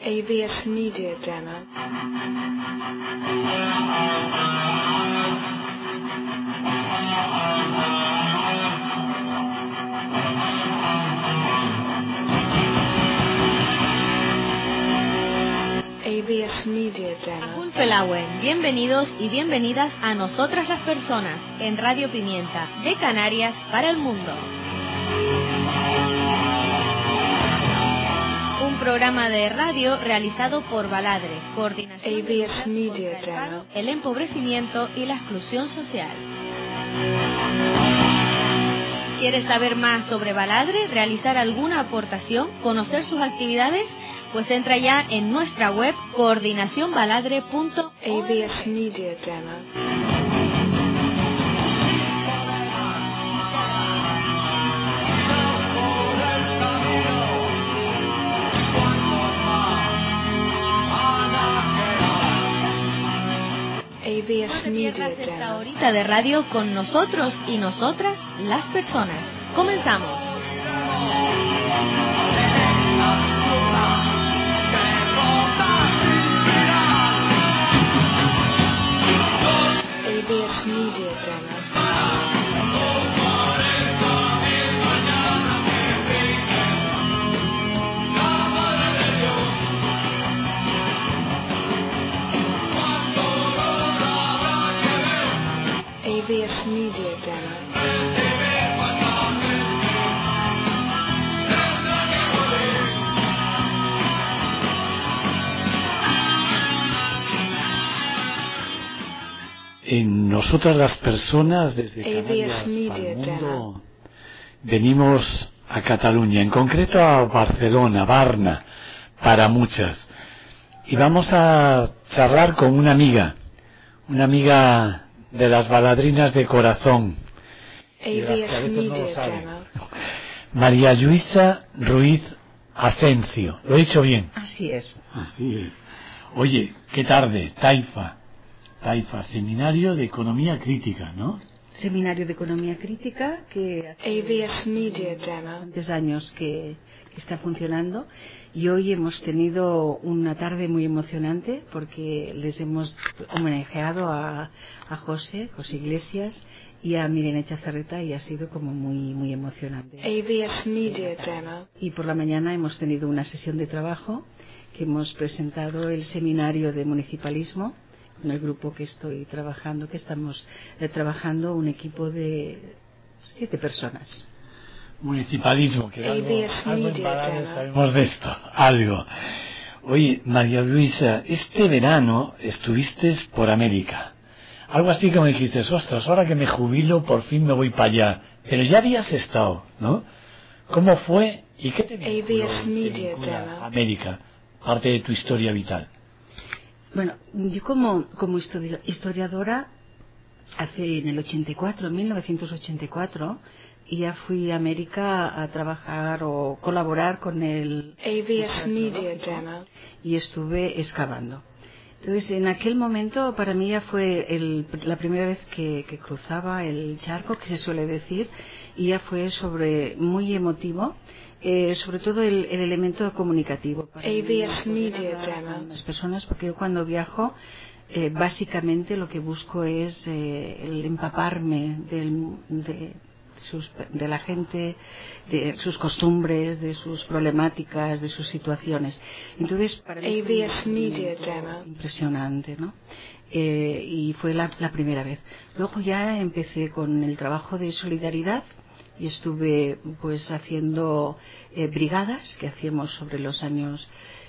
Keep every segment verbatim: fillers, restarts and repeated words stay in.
A V S Media Demo. A V S Media Demo. Pelauen, bienvenidos y bienvenidas a Nosotras las Personas en Radio Pimienta, de Canarias para el mundo. Un programa de radio realizado por Baladre, Coordinación A V S Media contra el Demo. paro, el empobrecimiento y la exclusión social. ¿Quieres saber más sobre Baladre, realizar alguna aportación, conocer sus actividades? Pues entra ya en nuestra web coordinación baladre punto org. A V S Media Demo. A V S No te Media pierdas esta Demo. horita de radio con nosotros y nosotras, las personas. Comenzamos. A V S Media Demo. A V S Media Demo. En nosotras las personas, desde A V S Canarias Media al mundo, Demo. venimos a Cataluña, en concreto a Barcelona, Varna, para muchas. Y vamos a charlar con una amiga, una amiga de las baladrinas de corazón, A de las V que a S veces no lo Media saben. Demo. María Luisa Ruiz Asencio. ¿Lo he dicho bien? Así es. Así es. Oye, qué tarde, Taifa. Taifa, Seminario de Economía Crítica, ¿no? Seminario de Economía Crítica que A V S Media Demo. bastantes años que, que está funcionando, y hoy hemos tenido una tarde muy emocionante porque les hemos homenajeado a, a José, José Iglesias, y a Mirena Chazarreta, y ha sido como muy, muy emocionante. A V S Media Demo. Y por la mañana hemos tenido una sesión de trabajo que hemos presentado el seminario de municipalismo con el grupo que estoy trabajando, que estamos eh, trabajando un equipo de siete personas. Municipalismo, que A algo, V S algo en Media Baleares Demo. sabemos de esto, algo. Oye, María Luisa, este verano estuviste por América. Algo así que me dijiste, ostras, ahora que me jubilo por fin me voy para allá. Pero ya habías estado, ¿no? ¿Cómo fue y qué te vinculó, A V S te Media vincula Demo. a América, parte de tu historia vital? Bueno, yo como, como histori- historiadora, hace en el ochenta y cuatro, en mil novecientos ochenta y cuatro, ya fui a América a trabajar o colaborar con el A V S Media Demo. y estuve excavando. Entonces, en aquel momento para mí ya fue el, la primera vez que, que cruzaba el charco, que se suele decir, y ya fue sobre muy emotivo, eh, sobre todo el, el elemento comunicativo. Para A V S mí, Media poder hablar Demo. con las personas, porque yo cuando viajo, eh, básicamente lo que busco es eh, el empaparme del, de, sus, de la gente, de sus costumbres, de sus problemáticas, de sus situaciones. Entonces, para mí A V S Media Demo. impresionante, ¿no? Eh, y fue la, la primera vez. Luego ya empecé con el trabajo de solidaridad y estuve pues haciendo eh, brigadas que hacíamos sobre los años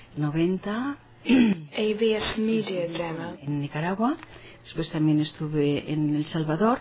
noventa A V S Media Demo. en Nicaragua. Después también estuve en El Salvador,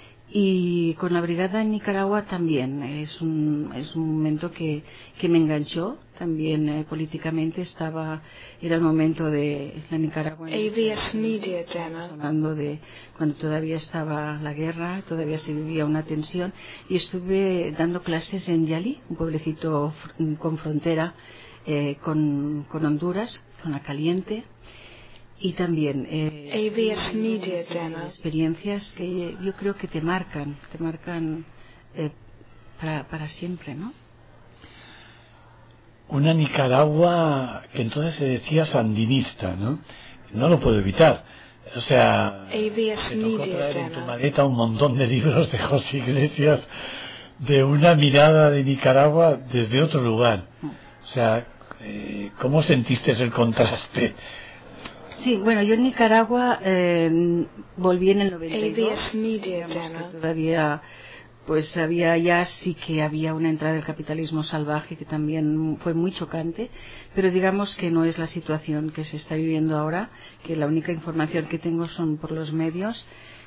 y con la brigada en Nicaragua también es un, es un momento que, que me enganchó también eh, políticamente. Estaba, era el momento de la Nicaragua, A V S Media Demo. hablando de cuando todavía estaba la guerra, todavía se vivía una tensión, y estuve dando clases en Yali, un pueblecito fr- con frontera eh, con, con Honduras, zona caliente. Y también eh, A V S Media Demo. experiencias que yo creo que te marcan, te marcan eh, para, para siempre, ¿no? una Nicaragua que entonces se decía sandinista, ¿no? No lo puedo evitar. O sea, A V S te tocó Media traer en tu Demo. maleta un montón de libros de José Iglesias, de una mirada de Nicaragua desde otro lugar. O sea, eh, ¿cómo sentiste el contraste? Sí, bueno, yo en Nicaragua eh, volví en el noventa y dos. A V S Media Digamos que Demo. todavía, pues había ya sí que había una entrada del capitalismo salvaje que también fue muy chocante, pero digamos que no es la situación que se está viviendo ahora, que la única información que tengo son por los medios,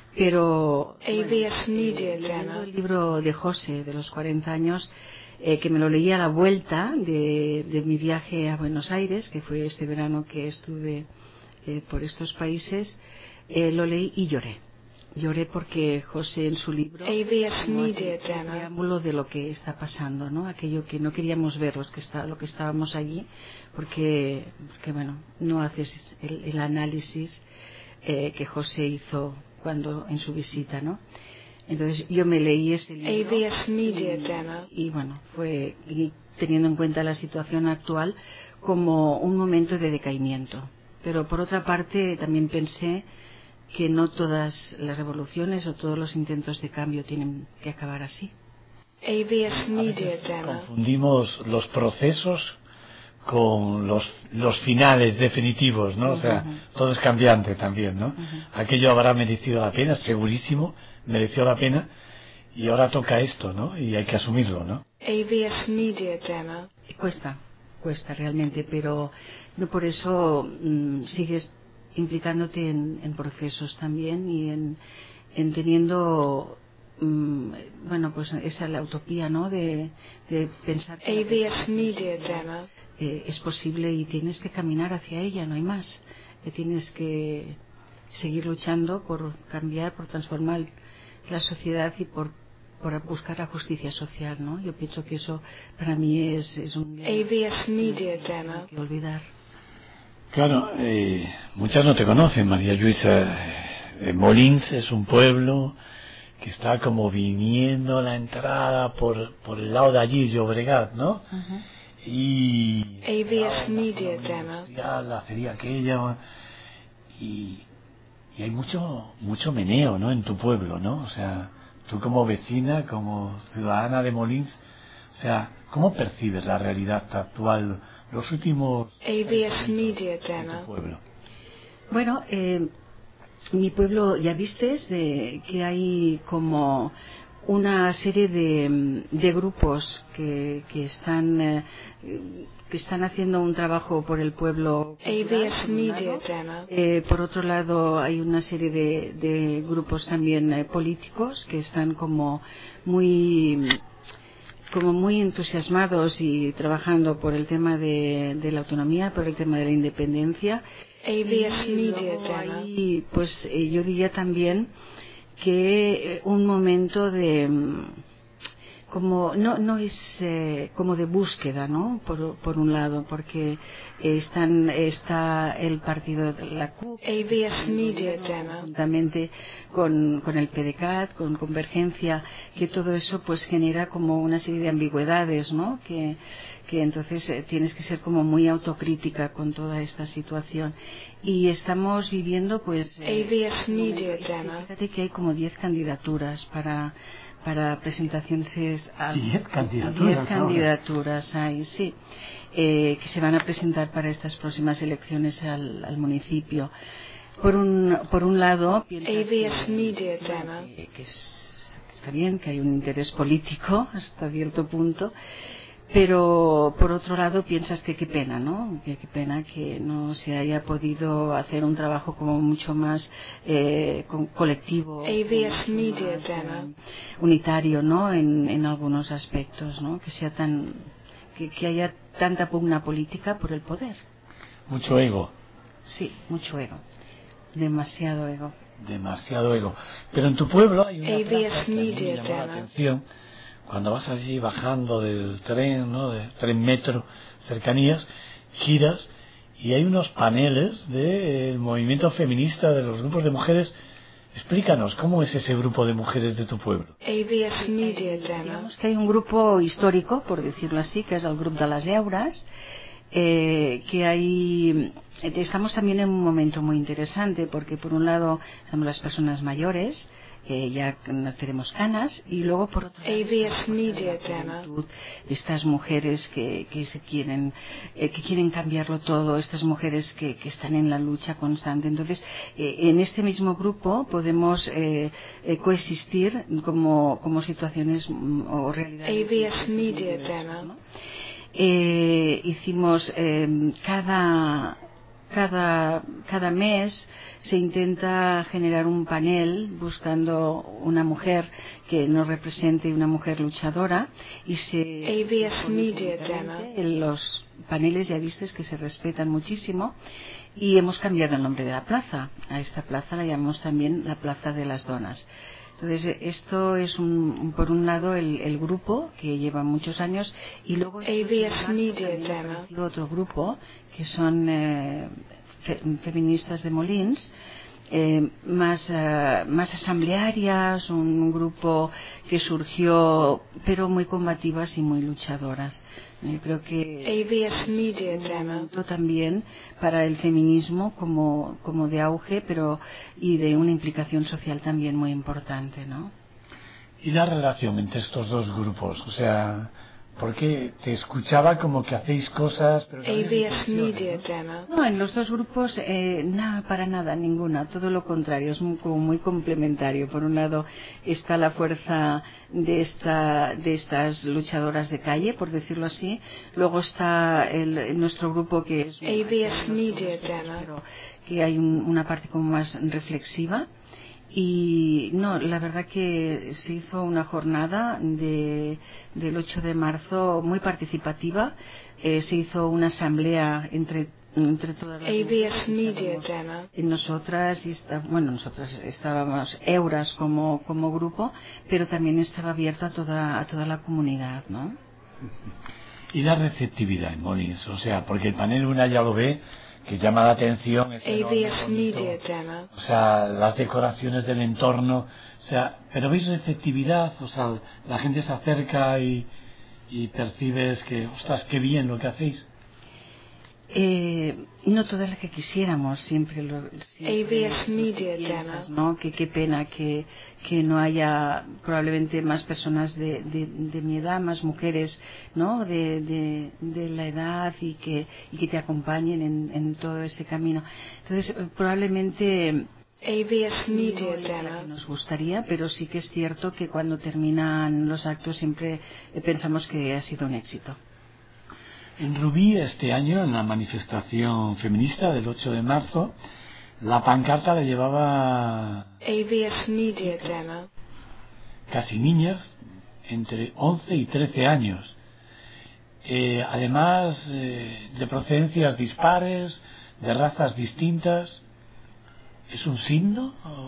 pero A V S Media leyendo Demo. el libro de José de los cuarenta años, eh, que me lo leí a la vuelta de, de mi viaje a Buenos Aires, que fue este verano que estuve eh, por estos países, eh, lo leí y lloré. Lloré porque José en su libro A V S como Media hace un Demo. preámbulo de lo que está pasando, ¿no? Aquello que no queríamos ver, los que está, lo que estábamos allí, porque, porque bueno, no haces el, el análisis eh, que José hizo cuando en su visita, ¿no? Entonces yo me leí ese libro A V S Media Demo. y bueno, fue y teniendo en cuenta la situación actual como un momento de decaimiento. Pero por otra parte también pensé que no todas las revoluciones o todos los intentos de cambio tienen que acabar así. A V S A Media veces Demo. confundimos los procesos con los, los finales definitivos, ¿no? O sea, Ujú. todo es cambiante también, ¿no? Aquello habrá merecido la pena, segurísimo, mereció la pena, y ahora toca esto, ¿no? Y hay que asumirlo, ¿no? A V S Media Demo. Cuesta, cuesta realmente, pero no por eso mm, sigues implicándote en, en procesos también y en, en teniendo, mm, bueno, pues esa la utopía, ¿no? De, de pensar que A la V S Media Demo. eh, es posible y tienes que caminar hacia ella, no hay más. Eh, tienes que seguir luchando por cambiar, por transformar la sociedad y por, por buscar la justicia social, ¿no? Yo pienso que eso para mí es, es un A V S Media no Demo. hay que olvidar. Claro, eh, muchas no te conocen, María Luisa. Eh, Molins es un pueblo que está como viniendo a la entrada por, por el lado de allí, Llobregat, ¿no? Ujú. Y A V S la Media zona Demo. industrial, la acería aquella, y, y hay mucho mucho meneo, ¿no? En tu pueblo, ¿no? O sea, tú como vecina, como ciudadana de Molins, o sea, ¿cómo percibes la realidad actual, los últimos A V S Media de tu Demo. pueblo? Bueno, eh, mi pueblo, ya vistes de, que hay como una serie de, de grupos que, que están eh, que están haciendo un trabajo por el pueblo A V cultural, S por un Media lado. Demo. Eh, por otro lado, hay una serie de, de grupos también eh, políticos que están como muy como muy entusiasmados y trabajando por el tema de, de la autonomía, por el tema de la independencia. A V S Y Media luego Demo. hay, pues eh, yo diría también que eh, un momento de mm, como no no es eh, como de búsqueda, ¿no? Por, por un lado, porque eh, están está el partido de la C U P A V S Media Demo. juntamente con, con el P D C A T, con Convergencia, que todo eso pues genera como una serie de ambigüedades, ¿no? Que, que entonces eh, tienes que ser como muy autocrítica con toda esta situación. Y estamos viviendo pues... A V S Media eh, Demo. fíjate que hay como diez candidaturas para para presentaciones a Diez candidaturas diez ahora. candidaturas hay, sí, eh, que se van a presentar para estas próximas elecciones al, al municipio. Por un, por un lado, piensas A V S que- Media Demo. que, que es- que está bien, que hay un interés político hasta cierto punto, pero por otro lado piensas que qué pena, ¿no? Que qué pena que no se haya podido hacer un trabajo como mucho más eh, con- colectivo, A V S mucho Media más, Demo. eh, unitario, ¿no? En, en algunos aspectos, ¿no? Que sea tan que, que haya tanta pugna política por el poder. Mucho ego, Sí, mucho ego, demasiado ego. demasiado ego. Pero en tu pueblo hay una A V S plaza que a mí me Media llamó la Demo. atención cuando vas allí bajando del tren, ¿no? Del tren metro, cercanías, giras y hay unos paneles del movimiento feminista de los grupos de mujeres Explícanos, ¿cómo es ese grupo de mujeres de tu pueblo? A V S Media Demo. Digamos que hay un grupo histórico, por decirlo así, que es el grupo de las Euras, eh, que hay, estamos también en un momento muy interesante, porque por un lado estamos las personas mayores, eh, ya nos tenemos canas, y luego por otro lado A V S Media Demo. estas mujeres que, que se quieren eh, que quieren cambiarlo todo, estas mujeres que, que están en la lucha constante. Entonces, eh, en este mismo grupo podemos eh, eh, coexistir como, como situaciones mm, o realidades. A V S Media Demo. ¿no? Eh, hicimos eh, cada Cada, cada mes se intenta generar un panel buscando una mujer que nos represente, una mujer luchadora, y se A V S Media Demo. en los paneles ya vistes que se respetan muchísimo, y hemos cambiado el nombre de la plaza. A esta plaza la llamamos también la Plaza de las Donas. Entonces, esto es un, por un lado el, el grupo que lleva muchos años, y luego A V S Media Demo. otro grupo que son eh, fe, feministas de Molins, eh, más, uh, más asamblearias, un, un grupo que surgió pero muy combativas y muy luchadoras. Yo creo que A V S Media Demo. también para el feminismo como, como de auge, pero y de una implicación social también muy importante, ¿no? ¿Y la relación entre estos dos grupos? O sea, porque te escuchaba como que hacéis cosas, pero A V S Media Demo. No, en los dos grupos eh, nada, para nada, ninguna, todo lo contrario, es muy, como muy complementario. Por un lado está la fuerza de esta de estas luchadoras de calle, por decirlo así. Luego está el, nuestro grupo que es A V S Media Demo. pero que hay un, una parte como más reflexiva. Y no, la verdad que se hizo una jornada de, del ocho de marzo muy participativa. Eh, se hizo una asamblea entre entre todas las A V S mujeres. Media Demo. Y nosotras y está, bueno nosotras estábamos Euras como como grupo, pero también estaba abierto a toda a toda la comunidad, ¿no? Y la receptividad en Molins, o sea, porque el panel una ya lo ve, que llama la atención, es A V enorme, S bonito. Media Demo. O sea, las decoraciones del entorno, o sea, pero veis receptividad, o sea, la gente se acerca y, y percibes que, ostras, qué bien lo que hacéis. Eh, no todas las que quisiéramos, siempre lo siempre A V S Media piensas, Demo. ¿no? Que qué pena que, que no haya probablemente más personas de, de, de mi edad, más mujeres, ¿no? De, de, de la edad y que, y que te acompañen en, en todo ese camino. Entonces, probablemente A V S Media no es la que Demo. nos gustaría, pero sí que es cierto que cuando terminan los actos siempre eh, pensamos que ha sido un éxito. En Rubí, este año, en la manifestación feminista del ocho de marzo, la pancarta la llevaba A V S Media Demo. casi niñas, entre once y trece años. Eh, además, eh, de procedencias dispares, de razas distintas. ¿Es un signo? ¿O?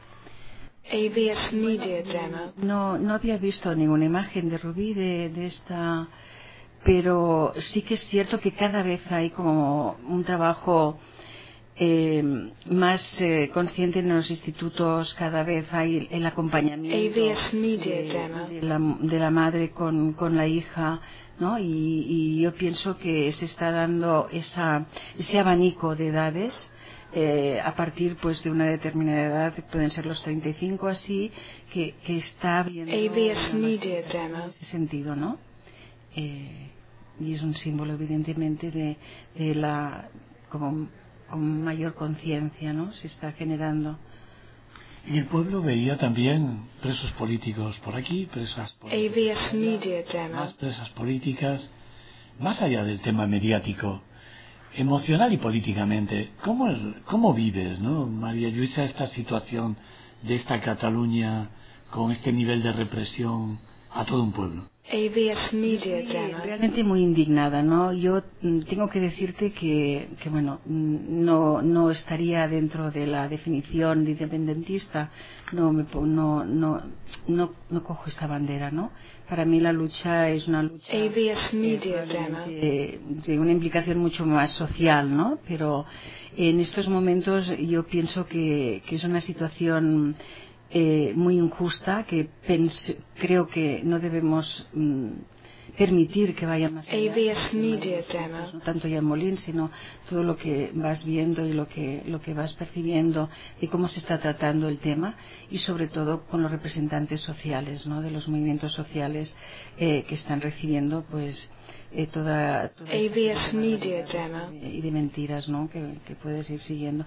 A V S Media Demo. No, no había visto ninguna imagen de Rubí de, de esta, pero sí que es cierto que cada vez hay como un trabajo eh, más eh, consciente en los institutos, cada vez hay el acompañamiento A V S Media de, Demo. de la, de la madre con, con la hija, ¿no? Y, y yo pienso que se está dando esa, ese abanico de edades. Eh, a partir pues de una determinada edad, pueden ser los treinta y cinco así, que, que está habiendo A V S una Media masificación Demo. en ese sentido, ¿no? Eh, y es un símbolo evidentemente de, de la como con mayor conciencia, ¿no? Se está generando. En el pueblo veía también presos políticos por aquí, presas A V S políticas, Media más Demo. presas políticas, más allá del tema mediático, emocional y políticamente. ¿Cómo, es, cómo vives, no, María Luisa, esta situación de esta Cataluña con este nivel de represión a todo un pueblo? A A V S Media Sí, Demo. realmente muy indignada, ¿no? Yo mm, tengo que decirte que, que bueno, mm, no, no estaría dentro de la definición de independentista, no, me, po- no, no, no, no cojo esta bandera, ¿no? Para mí la lucha es una lucha A V S eh, Media Demo. probablemente de, de una implicación mucho más social, ¿no? Pero en estos momentos yo pienso que, que es una situación eh, muy injusta, que pens- creo que no debemos mm, permitir que vaya más allá. A V S Media Demo. No tanto ya en Molins, sino todo lo que vas viendo y lo que lo que vas percibiendo y cómo se está tratando el tema, y sobre todo con los representantes sociales, ¿no? De los movimientos sociales eh, que están recibiendo pues eh, toda, toda A V S esta Media barbaridad Demo. y de mentiras, ¿no? que, que puedes ir siguiendo.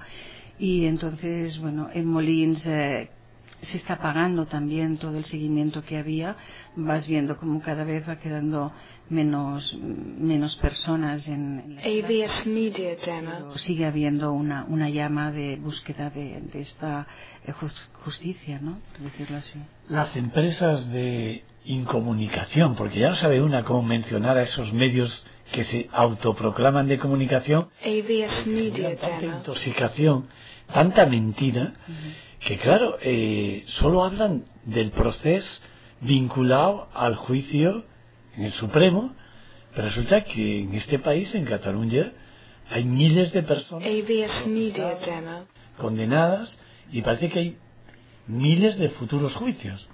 Y entonces, bueno, en Molins eh, se está pagando también todo el seguimiento que había. Vas viendo como cada vez va quedando menos menos personas en, en las A V plazas, S Media Demo. pero sigue habiendo una una llama de búsqueda de, de esta eh, jus- justicia, ¿no? Por decirlo así. Las empresas de incomunicación, porque ya no sabe una cómo mencionar a esos medios que se autoproclaman de comunicación, A V S Media generan tanta Demo. intoxicación, tanta mentira, Ujú. que claro, eh, solo hablan del proceso vinculado al juicio en el Supremo, pero resulta que en este país, en Cataluña, hay miles de personas A V S Media Demo. condenadas y parece que hay miles de futuros juicios.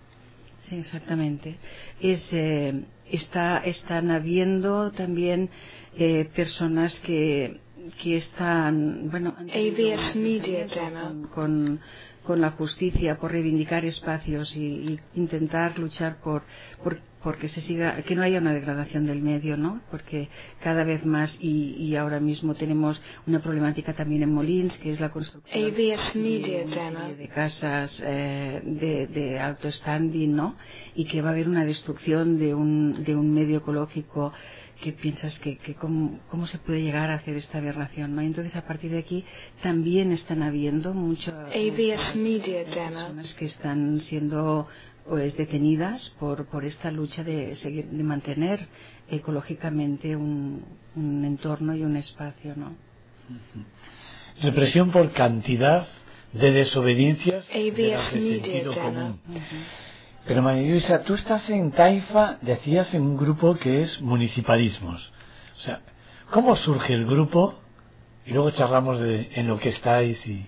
Sí, exactamente. Es, eh, está, están habiendo también eh, personas que, que están, bueno, han tenido A V S un Media acercamiento Demo. con, con, con la justicia por reivindicar espacios y, y intentar luchar por, por porque se siga, que no haya una degradación del medio, ¿no? Porque cada vez más, y, y ahora mismo tenemos una problemática también en Molins, que es la construcción A V S Media de una Demo. serie de casas eh, de, de alto standing, ¿no? Y que va a haber una destrucción de un, de un medio ecológico que piensas que, que cómo, cómo se puede llegar a hacer esta aberración, ¿no? Entonces, a partir de aquí también están habiendo muchas A V S Media Demo. personas que están siendo pues detenidas por por esta lucha de seguir de mantener ecológicamente un, un entorno y un espacio, ¿no? Represión por cantidad de desobediencias A V de las S de Media sentido Demo. común. Ujú. Pero María Luisa, tú estás en Taifa, decías, en un grupo que es municipalismos. O sea, ¿cómo surge el grupo? Y luego charlamos de en lo que estáis y...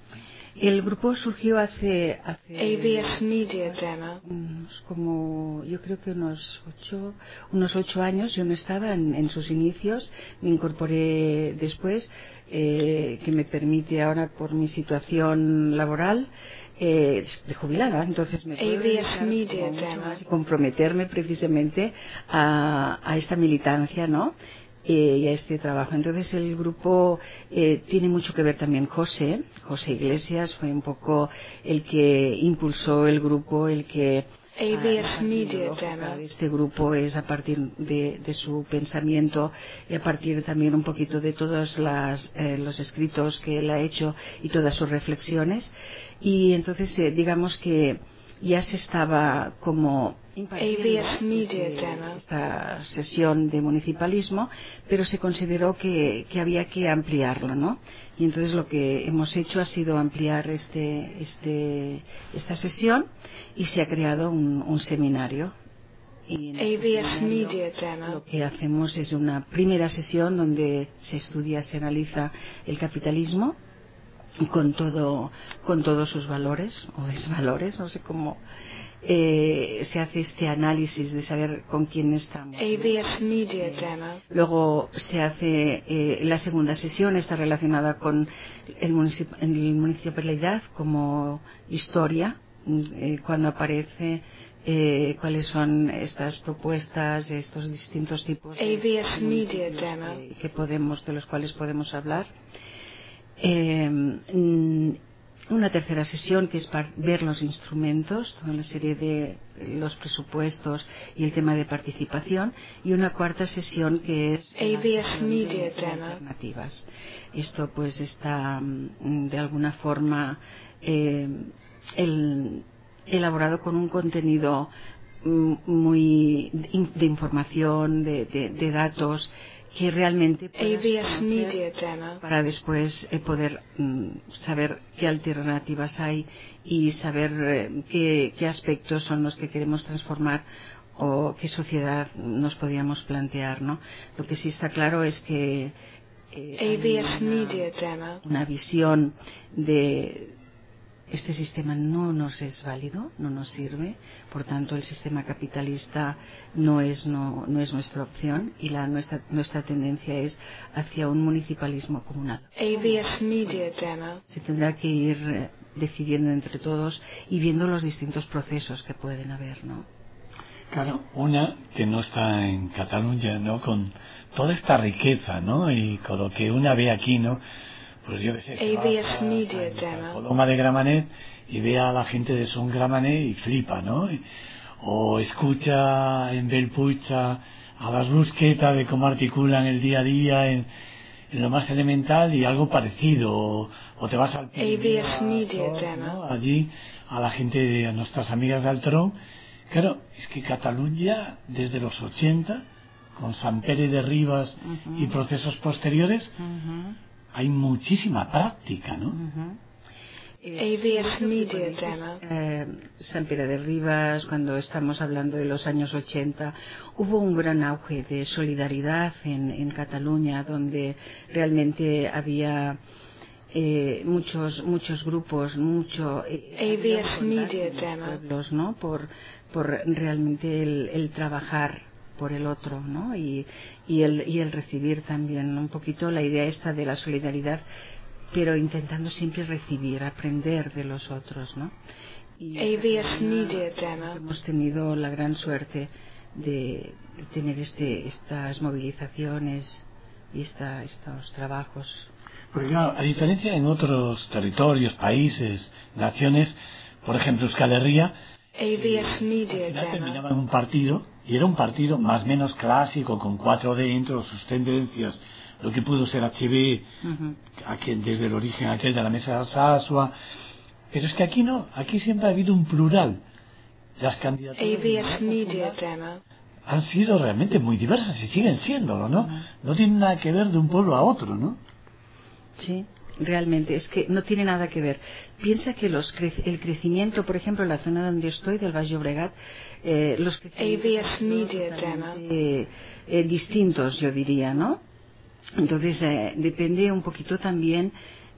El grupo surgió hace, hace A V S Media Demo. unos como yo creo que unos ocho unos ocho años. Yo no estaba en, en sus inicios, me incorporé después, eh, que me permite ahora por mi situación laboral eh, de jubilada, entonces me puedo A V S dedicar Media como mucho Demo. más y comprometerme precisamente a, a esta militancia, ¿no? Eh, y a este trabajo. Entonces el grupo eh, tiene mucho que ver también José, José Iglesias fue un poco el que impulsó el grupo, el que A V S ah, la parte Media ideológica Demo. de este grupo es a partir de, de su pensamiento y a partir también un poquito de todos las, eh, los escritos que él ha hecho y todas sus reflexiones, y entonces eh, digamos que ya se estaba como impartiendo A V S Media este- Demo. esta sesión de municipalismo, pero se consideró que, que había que ampliarlo, ¿no? Y entonces lo que hemos hecho ha sido ampliar este, este, esta sesión y se ha creado un, un seminario. Y en A este V S seminario Media Demo. lo que hacemos es una primera sesión donde se estudia, se analiza el capitalismo con todo con todos sus valores o desvalores, no sé cómo eh, se hace este análisis de saber con quién estamos. A V S Media Demo. Luego se hace eh, la segunda sesión, está relacionada con el, municip el municipalidad como historia, eh, cuando aparece eh, cuáles son estas propuestas, estos distintos tipos A V S de Media municipios Demo. que, que podemos, de los cuales podemos hablar. Eh, mm, una tercera sesión que es para ver los instrumentos, toda la serie de los presupuestos y el tema de participación, y una cuarta sesión que es A la V S sesión Media de Demo. alternativas. Esto pues está mm, de alguna forma eh, el- elaborado con un contenido muy de información, de, de, de datos que realmente A V S Media Demo. Para después eh, poder mm, saber qué alternativas hay y saber eh, qué, qué aspectos son los que queremos transformar o qué sociedad nos podíamos plantear, ¿no? Lo que sí está claro es que eh, A V S una, Media Demo. una visión de este sistema no nos es válido, no nos sirve, por tanto el sistema capitalista no es no, no es nuestra opción y la nuestra nuestra tendencia es hacia un municipalismo comunal. A V S Media Demo. Se tendrá que ir eh, decidiendo entre todos y viendo los distintos procesos que pueden haber, ¿no? Claro, una que no está en Cataluña, ¿no? Con toda esta riqueza, ¿no? Y con lo que una ve aquí, ¿no? Pues yo que sé, que A V S vas a- Media a- a Demo. Coloma de Gramenet y ve a la gente de Son Gramenet y flipa, ¿no? Y- o escucha en Bellpuig a, a las Busqueta de cómo articulan el día a día en, en lo más elemental y algo parecido, o, o te vas al V S Media Sos, Demo. ¿no? Allí a la gente, de, a nuestras amigas de Altron. Claro, es que Cataluña desde los ochenta, con Sant Pere de Ribas Uh-huh. y procesos posteriores, Uh-huh. hay muchísima práctica, ¿no? Uh-huh. A V S Media Dices, Demo. eh, San Pere de Ribas, cuando estamos hablando de los años ochenta, hubo un gran auge de solidaridad en, en Cataluña, donde realmente había eh, muchos muchos grupos, mucho eh, A V S había Media contacto en Demo. los pueblos, ¿no? Por por realmente el, el trabajar por el otro, ¿no? Y, y el y el recibir también un poquito la idea esta de la solidaridad, pero intentando siempre recibir, aprender de los otros, ¿no? Y A V S Cataluña Media Demo. hemos tenido la gran suerte de, de tener este estas movilizaciones y esta, estos trabajos. Porque claro, a diferencia en otros territorios, países, naciones, por ejemplo Euskal Herria, A V S Media al final terminaba Demo. en un partido, y era un partido más o menos clásico, con cuatro dentro, sus tendencias, lo que pudo ser H B, Uh-huh. aquel, desde el origen aquel de la mesa de Alsasua, pero es que aquí no, aquí siempre ha habido un plural. Las A candidaturas V S de Media Popular Demo. han sido realmente muy diversas y siguen siéndolo, ¿no? Ujú. No tienen nada que ver de un pueblo a otro, ¿no? Sí, realmente, es que no tiene nada que ver. Piensa que los cre- el crecimiento, por ejemplo, en la zona donde estoy, del Baix Llobregat, eh, los crecimientos A V S han sido Media totalmente, eh, eh, distintos, yo diría, ¿no? Entonces, eh, depende un poquito también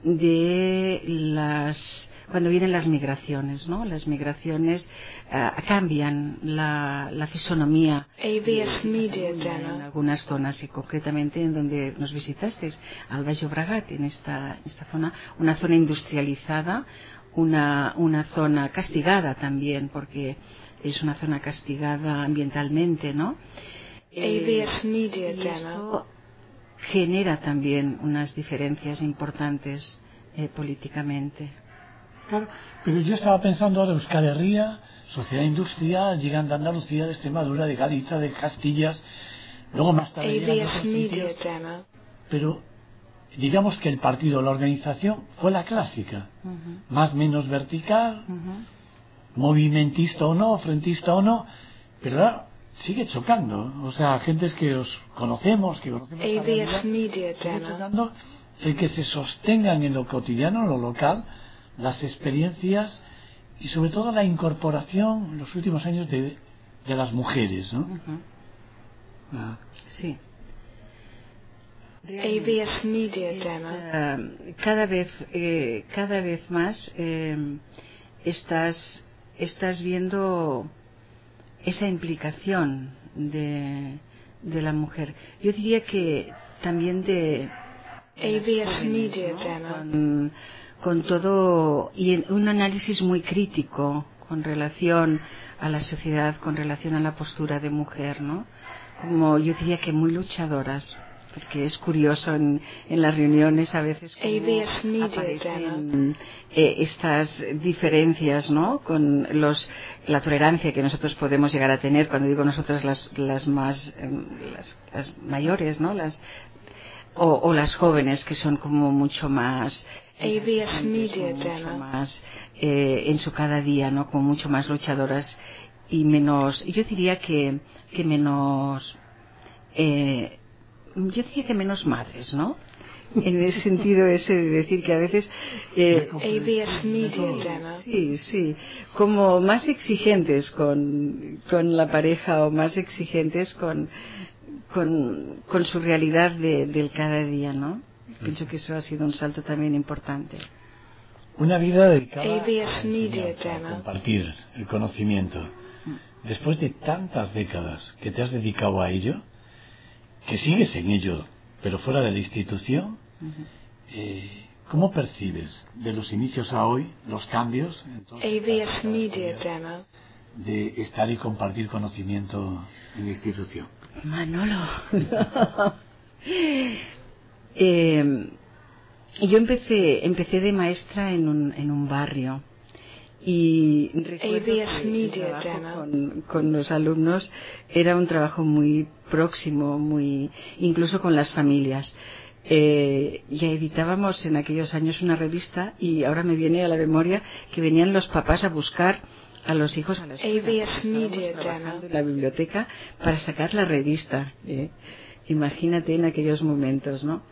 de las... Cuando vienen las migraciones, ¿no? Las migraciones eh, cambian la, la fisonomía A V S Media en Demo. algunas zonas y concretamente en donde nos visitaste, al Baix Llobregat, en esta, en esta zona, una zona industrializada, una, una zona castigada también, porque es una zona castigada ambientalmente, ¿no? A V S Media y Demo. esto genera también unas diferencias importantes eh, políticamente. Claro, pero yo estaba pensando ahora Euskal Herria, sociedad industrial, llegan de Andalucía, de Extremadura, de Galicia, de Castillas, luego más A tarde llegan de V otros S Media sitios, Demo. pero digamos que el partido, la organización fue la clásica, Uh-huh, más o menos vertical, uh-huh. movimentista o no, frentista o no, pero ahora sigue chocando, o sea, gentes que os conocemos, que conocemos la A V S realidad, Media sigue Demo. chocando el que se sostengan en lo cotidiano, en lo local, las experiencias y sobre todo la incorporación en los últimos años de, de las mujeres, ¿no? Uh-huh. Ah, Sí. A V S Media Es, Demo. eh, cada vez eh, cada vez más eh, estás estás viendo esa implicación de, de la mujer. Yo diría que también de, de A las V S jóvenes, Media ¿no? Demo. con, con todo y en un análisis muy crítico con relación a la sociedad, con relación a la postura de mujer, ¿no? Como yo diría que muy luchadoras, porque es curioso en, en las reuniones a veces A V S cómo Media aparecen eh, estas diferencias, ¿no? Con los la tolerancia que nosotros podemos llegar a tener, cuando digo nosotras las las más eh, las, las mayores, ¿no? Las o, o las jóvenes que son como mucho más A V S Media mucho Demo. más eh, en su cada día, ¿no? Como mucho más luchadoras y menos, yo diría que, que menos, eh, yo diría que menos madres, ¿no? En el sentido ese de decir que a veces eh, A B S Media Demo. sí, sí, como más exigentes con, con la pareja o más exigentes con, con, con su realidad de, del cada día, ¿no? Pienso que eso ha sido un salto también importante. Una vida dedicada A B S a Media enseñanza, a Demo. compartir el conocimiento. Después de tantas décadas que te has dedicado a ello, que sigues en ello, pero fuera de la institución, Uh-huh. eh, ¿cómo percibes de los inicios a hoy los cambios en todas A B S estas Media áreas Demo. de estar y compartir conocimiento en la institución? Manolo. eh, yo empecé empecé de maestra en un en un barrio y recuerdo A B S que el Media trabajo Demo. con, con los alumnos era un trabajo muy próximo, muy incluso con las familias. Eh, ya editábamos en aquellos años una revista y ahora me viene a la memoria que venían los papás a buscar a los hijos a la escuela. A B S Media Trabajando Demo. en la biblioteca para sacar la revista. ¿eh? Imagínate en aquellos momentos, ¿no?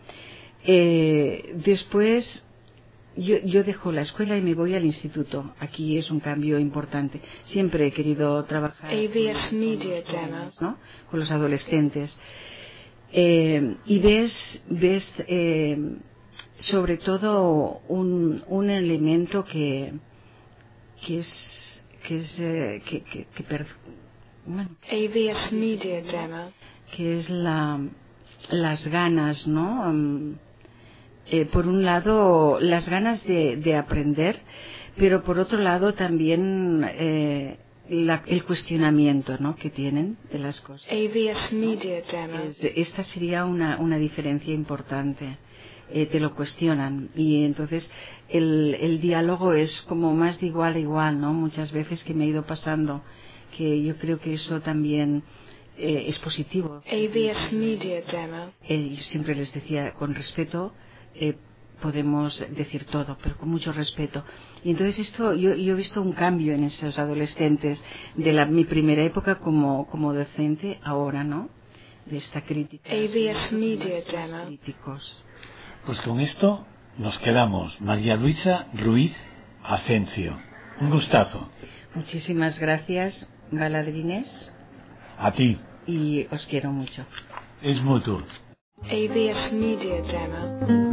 Eh, después yo, yo dejo la escuela y me voy al instituto. Aquí es un cambio importante. Siempre he querido trabajar A B S con, Media con los Demo. jóvenes, ¿no? Con los adolescentes. Eh, y ves, ves eh, sobre todo un, un elemento que, que es, que es, eh, que, que, que, per, bueno, A B S Media Demo. que es la, las ganas, ¿no? Um, eh, por un lado, las ganas de, de aprender, pero por otro lado también eh, la, el cuestionamiento, ¿no? Que tienen de las cosas. A B S Media Demo. Es- esta sería una, una diferencia importante. Eh, te lo cuestionan y entonces el, el diálogo es como más de igual a igual, ¿no? Muchas veces que me he ido pasando, que yo creo que eso también eh, es positivo. A B S Media Demo. Eh, yo siempre les decía, con respeto eh, podemos decir todo, pero con mucho respeto. Y entonces esto, yo, yo he visto un cambio en esos adolescentes de la, mi primera época como, como docente, ahora, ¿no? De esta crítica. A B S Media Más Demo. críticos. Pues con esto nos quedamos. María Luisa Ruiz Asensio. Un gustazo. Muchísimas gracias, baladrines, A ti. y os quiero mucho. Es mutuo. A B S Media Demo.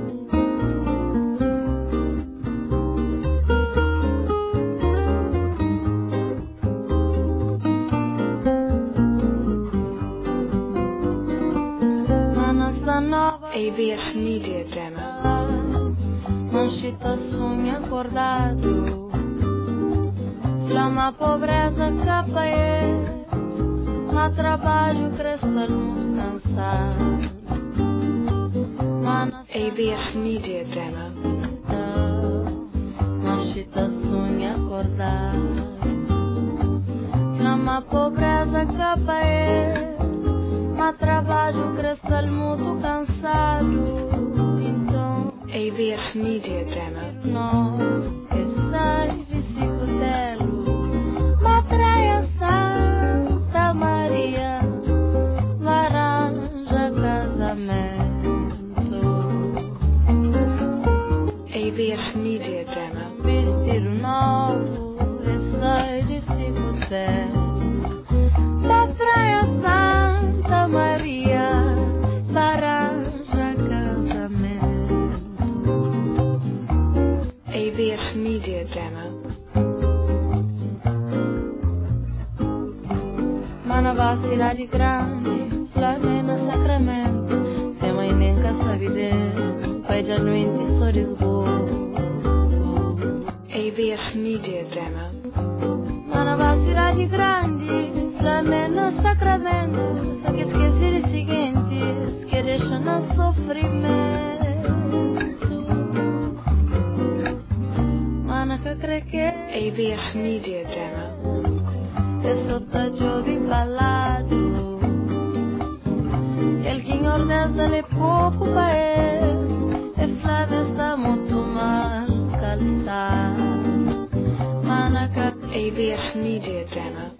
A B S Media Demo. Manchita sonha acordado, flama pobreza capa é, a trabalho cresce muito cansado. A B S Media Demo. Manchita sonha acordado, flama pobreza capa é, a trabalho cresce muito cansado. A B S Media Demo. Nós que sai de Cicutelo, na praia Santa Maria, laranja casamento. A B S Media Demo. Vestido novo, que sai de Cicutelo, na praia Santa Maria, laranja casamento. A B S Media Demo. Manavá, cidade grande, Flamengo, Sacramento, sem mãe nem caçavideiro, pai de noite, sorisgosto. A B S Media Demo. Manavá, cidade grande, Flamengo, Sacramento, só que esqueci de seguintes, que deixa no sofrimento. Mana que creque, A B S Media Demo. eu tá de ouvir balado. El que ordeza le pouco pa ele, e Flávia está muito mal calçado. Mana que A B S Media Demo.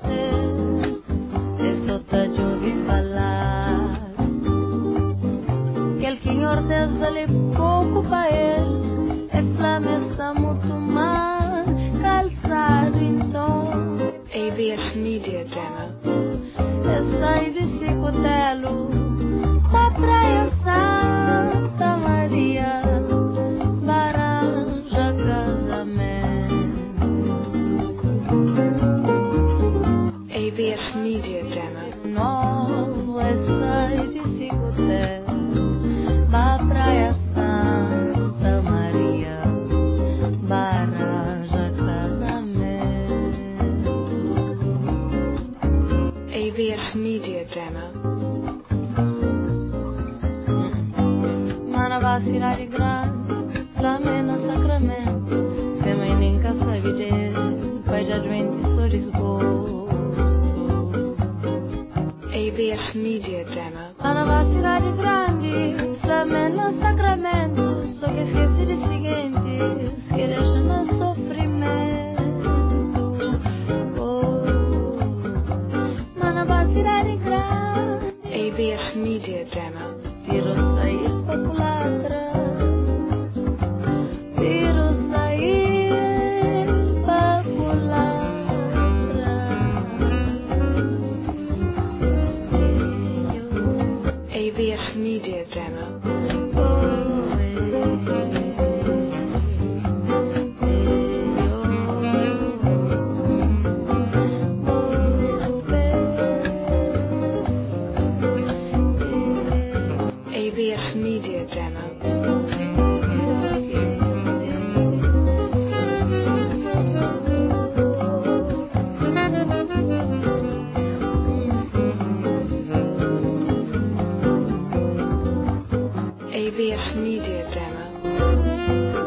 E sotto giuvi falar que el quinhor desvele pouco pa ele e flame está muito mal calçado então A V S Media Demo. e sai de Cicutelo pra praia Santa Maria Baranja casamento A V S Media Demo. novo e sai de Cicutelo pra praia Santa Maria Baranja casamento A V S Media Demo. Mana vacilare grande, Flamena Sacramento, se mãe nem cá sabe dele, pai de advento e sorrisgosto. A V S Media Demo. Mana vacilare grande, Flamena Sacramento, só que esqueci de seguinte, que deixa no sofrimento. Oh, mana vacilare grande, A V S Media Demo. tiro sair pa culatra, tiro sair pa culatra. A V S Media Demo. Oh, eh, A V S Media Demo. A V S Media Demo.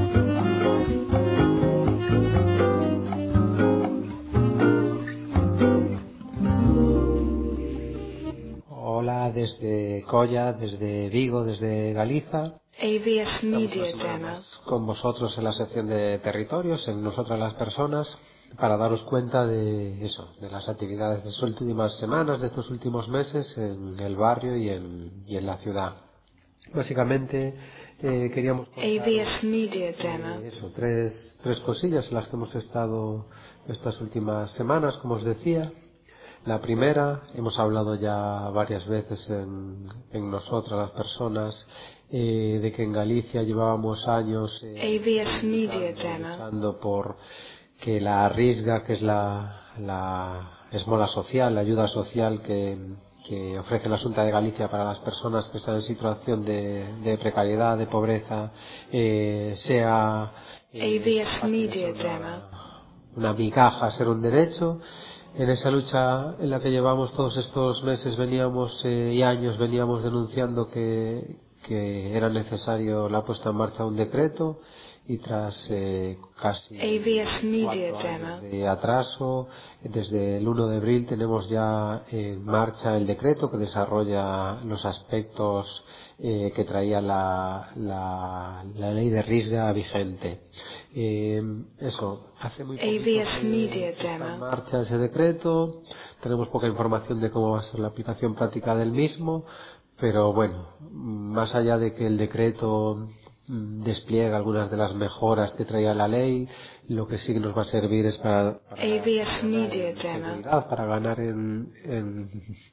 Hola desde Colla, desde Vigo, desde Galiza. A V S Media Estamos una Demo. más con vosotros en la sección de territorios, en Nosotras las Personas, para daros cuenta de eso, de las actividades de estas últimas semanas, de estos últimos meses en el barrio y en, y en la ciudad. Básicamente eh, queríamos A V S Media eh, Demo. eso, tres, tres cosillas en las que hemos estado estas últimas semanas, como os decía. La primera, hemos hablado ya varias veces en, en Nosotras las Personas, eh, de que en Galicia llevábamos años eh, A V S Media Demo. luchando por que la risga, que es la, la esmola social, la ayuda social que, que ofrece la Xunta de Galicia para las personas que están en situación de, de precariedad, de pobreza, eh, sea eh, A V S pase de Media ser Demo. una, una migaja a ser un derecho. En esa lucha en la que llevamos todos estos meses veníamos eh, y años veníamos denunciando que, que era necesario la puesta en marcha de un decreto, y tras eh, casi A V S Media cuatro Demo. años de atraso, desde el uno de abril tenemos ya en marcha el decreto que desarrolla los aspectos eh, que traía la, la, la ley de risga vigente. Eh, eso, hace muy poquito A V S que Media está en Demo. marcha ese decreto, tenemos poca información de cómo va a ser la aplicación práctica del mismo, pero bueno, más allá de que el decreto despliega algunas de las mejoras que traía la ley, lo que sí que nos va a servir es para, para A V S ganar Media en Demo. seguridad, para ganar en, en,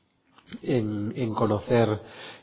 en, en conocer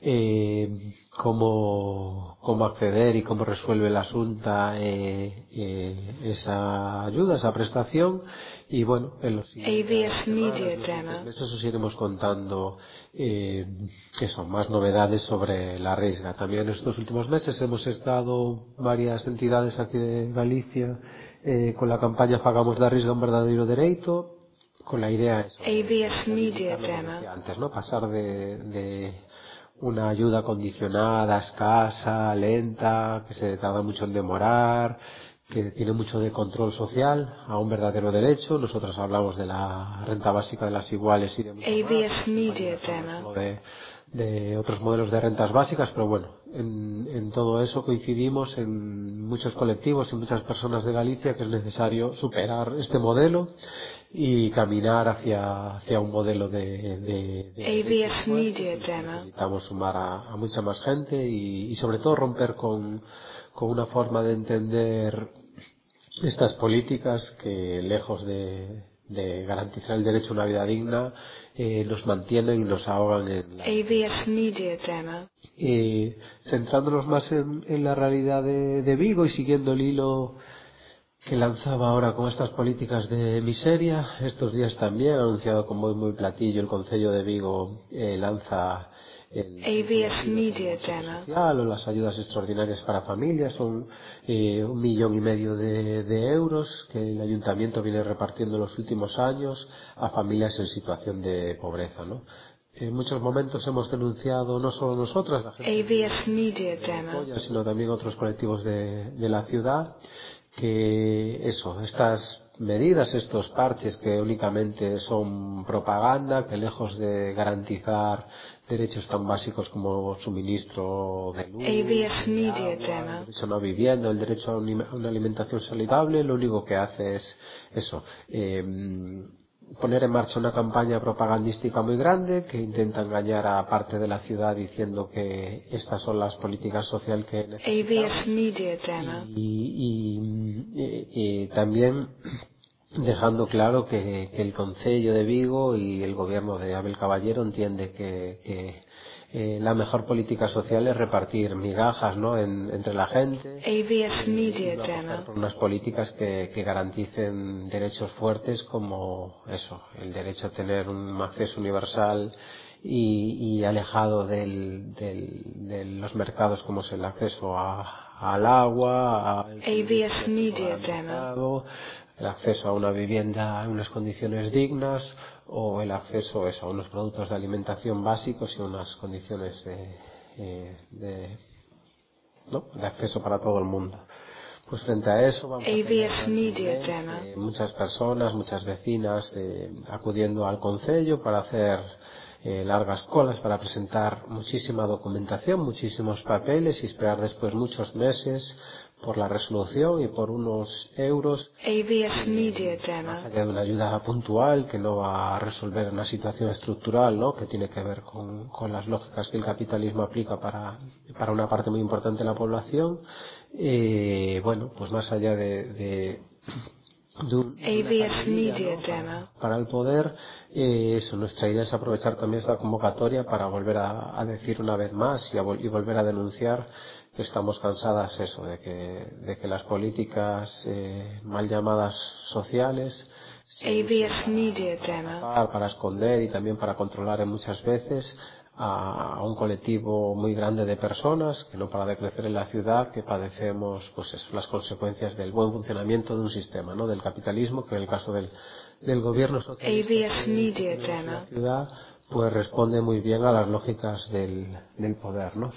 eh, cómo, cómo acceder y cómo resuelve la Xunta eh, eh, esa ayuda, esa prestación. Y bueno, en los A V S Media siguientes Demo. meses os iremos contando eh, eso, más novedades sobre la risga. También en estos últimos meses hemos estado varias entidades aquí de Galicia eh, con la campaña Fagamos da risga un verdadeiro dereito, con la idea eso, A V S Media lo que Demo. decía antes, ¿no? Pasar de, de una ayuda condicionada, escasa, lenta, que se tarda mucho en demorar, que tiene mucho de control social, a un verdadero derecho. Nosotros hablamos de la renta básica de las iguales y de mucho A V más, S Media solo Demo. de, de otros modelos de rentas básicas, pero bueno, en, en todo eso coincidimos en muchos colectivos y muchas personas de Galicia que es necesario superar este modelo y caminar hacia, hacia un modelo de, de, de A V S Media Demo. necesitamos sumar a, a mucha más gente y, y sobre todo romper con, con una forma de entender estas políticas que lejos de, de garantizar el derecho a una vida digna eh, nos mantienen y nos ahogan en la... A V S Media Demo. Eh, centrándonos más en, en la realidad de, de Vigo y siguiendo el hilo que lanzaba ahora con estas políticas de miseria, estos días también anunciado con muy muy platillo el Concello de Vigo eh, lanza el A V S Media Demo. social o las ayudas extraordinarias para familias, son eh, un millón y medio de, de euros que el ayuntamiento viene repartiendo en los últimos años a familias en situación de pobreza, ¿no? En muchos momentos hemos denunciado, no solo nosotras, la gente A V S Media de Demo. Goya, sino también otros colectivos de, de la ciudad, que eso, estas medidas, estos parches que únicamente son propaganda, que lejos de garantizar derechos tan básicos como suministro de luz, A V S de Media agua, Demo. el derecho a una vivienda, el derecho a un- a una alimentación saludable, lo único que hace es eso, eh, poner en marcha una campaña propagandística muy grande que intenta engañar a parte de la ciudad diciendo que estas son las políticas sociales que A V necesitamos S Media Demo. y, y- y- y también dejando claro que, que el Concello de Vigo y el gobierno de Abel Caballero entiende que, que eh, la mejor política social es repartir migajas, ¿no? en- entre la gente A V S Media y no apostar Demo. por unas políticas que, que garanticen derechos fuertes como eso, el derecho a tener un acceso universal y, y alejado del, del- de los mercados como es el acceso a, al agua, a A V S Media Demo. el acceso a una vivienda en unas condiciones dignas o el acceso eso, a unos productos de alimentación básicos y unas condiciones de, eh, de, ¿no? de acceso para todo el mundo. Pues frente a eso vamos a A V S tener Media durante el mes, Demo. eh, muchas personas, muchas vecinas eh, acudiendo al concello para hacer eh, largas colas para presentar muchísima documentación, muchísimos papeles y esperar después muchos meses por la resolución y por unos euros A V S Media más Demo. allá de una ayuda puntual que no va a resolver una situación estructural, ¿no? que tiene que ver con, con las lógicas que el capitalismo aplica para, para una parte muy importante de la población. Eh, bueno, pues más allá de, de, de un- de A una V S cañería, Media ¿no? Demo. para el poder, eh, eso, nuestra idea es aprovechar también esta convocatoria para volver a, a decir una vez más y, a vol- y volver a denunciar que estamos cansadas eso, de que, de que las políticas eh, mal llamadas sociales A V S Media Demo. para, para esconder y también para controlar en muchas veces a, a un colectivo muy grande de personas que no para de crecer en la ciudad, que padecemos pues eso, las consecuencias del buen funcionamiento de un sistema, ¿no? del capitalismo, que en el caso del, del gobierno socialista A V S que Media tenemos en la Demo. ciudad, pues responde muy bien a las lógicas del, del poder, ¿no?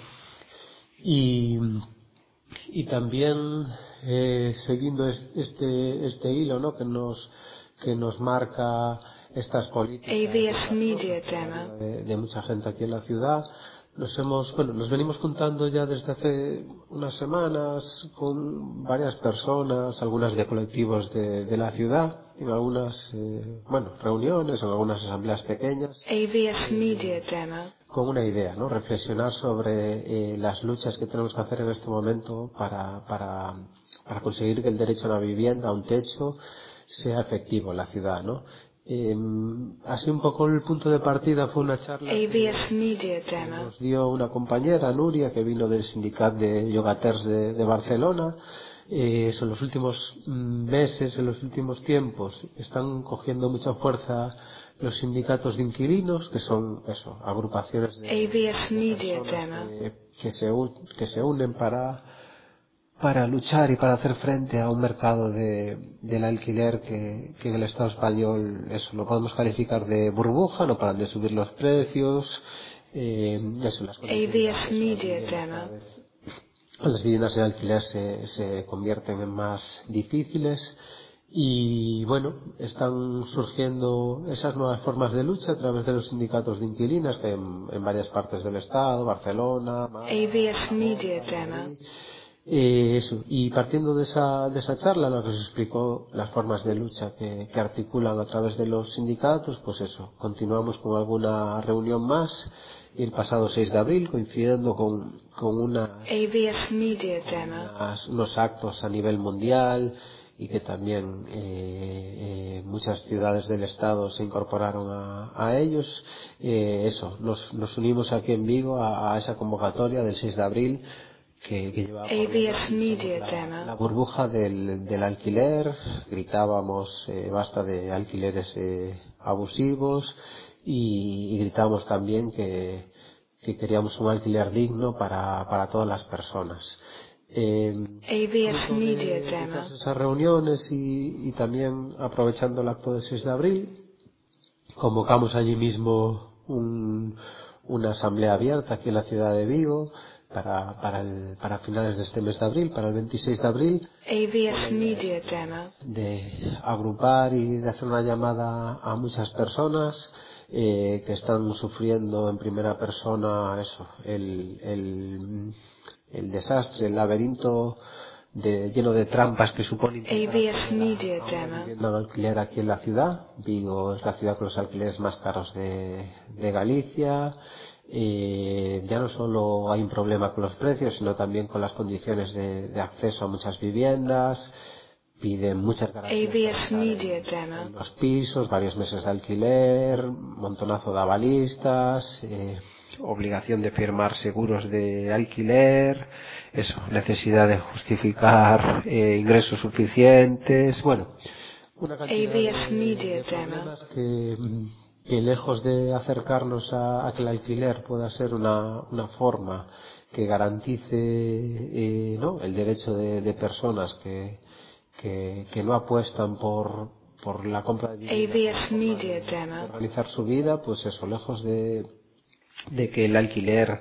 Y, y también eh, siguiendo es- este, este hilo, ¿no? que nos que nos marca estas políticas A V S estas Media lógicas, la Demo. vida de, de mucha gente aquí en la ciudad. Nos hemos, bueno, nos venimos juntando ya desde hace unas semanas con varias personas, algunas de colectivos de, de la ciudad, en algunas, eh, bueno, reuniones, en algunas asambleas pequeñas, A V S Media Demo. con una idea, ¿no? Reflexionar sobre eh, las luchas que tenemos que hacer en este momento para, para, para conseguir que el derecho a la vivienda, a un techo, sea efectivo en la ciudad, ¿no? Eh, así un poco el punto de partida fue una charla A V que S Media Demo. nos dio una compañera, Nuria, que vino del sindicato de Yogaters de, de Barcelona. Eh, eso, en los últimos mm, meses, en los últimos tiempos, están cogiendo mucha fuerza los sindicatos de inquilinos, que son eso, agrupaciones de, A V S de Media personas Demo. que, que, se, un- que se unen para, para luchar y para hacer frente a un mercado de, del alquiler que, que en el Estado español eso lo podemos calificar de burbuja, no paran de subir los precios, eh, eso, las A V S Media condiciones Demo. las viviendas de alquiler se, se convierten en más difíciles y bueno, están surgiendo esas nuevas formas de lucha a través de los sindicatos de inquilinas que en, en varias partes del estado, Barcelona, Málaga, A V S Media Madrid, Demo. Eh, eso. Y partiendo de esa, de esa charla, lo que se explicó las formas de lucha que, que articulan a través de los sindicatos, pues eso, continuamos con alguna reunión más. Y el pasado seis de abril, coincidiendo con, con una, A V S Media Demo. unas, unos actos a nivel mundial, y que también eh, eh, muchas ciudades del estado se incorporaron a, a ellos. Eh, eso, nos, nos unimos aquí en Vigo a, a esa convocatoria del seis de abril que, que llevaba A V S Media la, Demo. la burbuja del, del alquiler. Gritábamos eh, basta de alquileres eh, abusivos, y, y gritábamos también que, que queríamos un alquiler digno para, para todas las personas. Eh, A V S Media de, de Demo. todas esas reuniones y, y también aprovechando el acto del seis de abril, convocamos allí mismo un, una asamblea abierta aquí en la ciudad de Vigo para, para, el, para finales de este mes de abril, para el veintiséis de abril, A V S Media Demo. de agrupar y de hacer una llamada a muchas personas eh, que están sufriendo en primera persona eso, el, el, el desastre, el laberinto de, lleno de trampas que supone A V S Media Demo. viviendo en alquiler aquí en la ciudad. Vigo es la ciudad con los alquileres más caros de, de Galicia. Eh, ya no solo hay un problema con los precios, sino también con las condiciones de, de acceso a muchas viviendas. Piden muchas garantías A V S para Media estar en, en Demo. los pisos, varios meses de alquiler, montonazo de avalistas, eh, obligación de firmar seguros de alquiler, eso, necesidad de justificar eh, ingresos suficientes, bueno, una cantidad A V S de, Media de Demo. problemas que, que lejos de acercarnos a, a que el alquiler pueda ser una, una forma que garantice eh, ¿no? el derecho de, de personas que Que, que no apuestan por, por la compra de A V S vivienda, Media de Demo. organizar su vida, pues eso, lejos de, de que el alquiler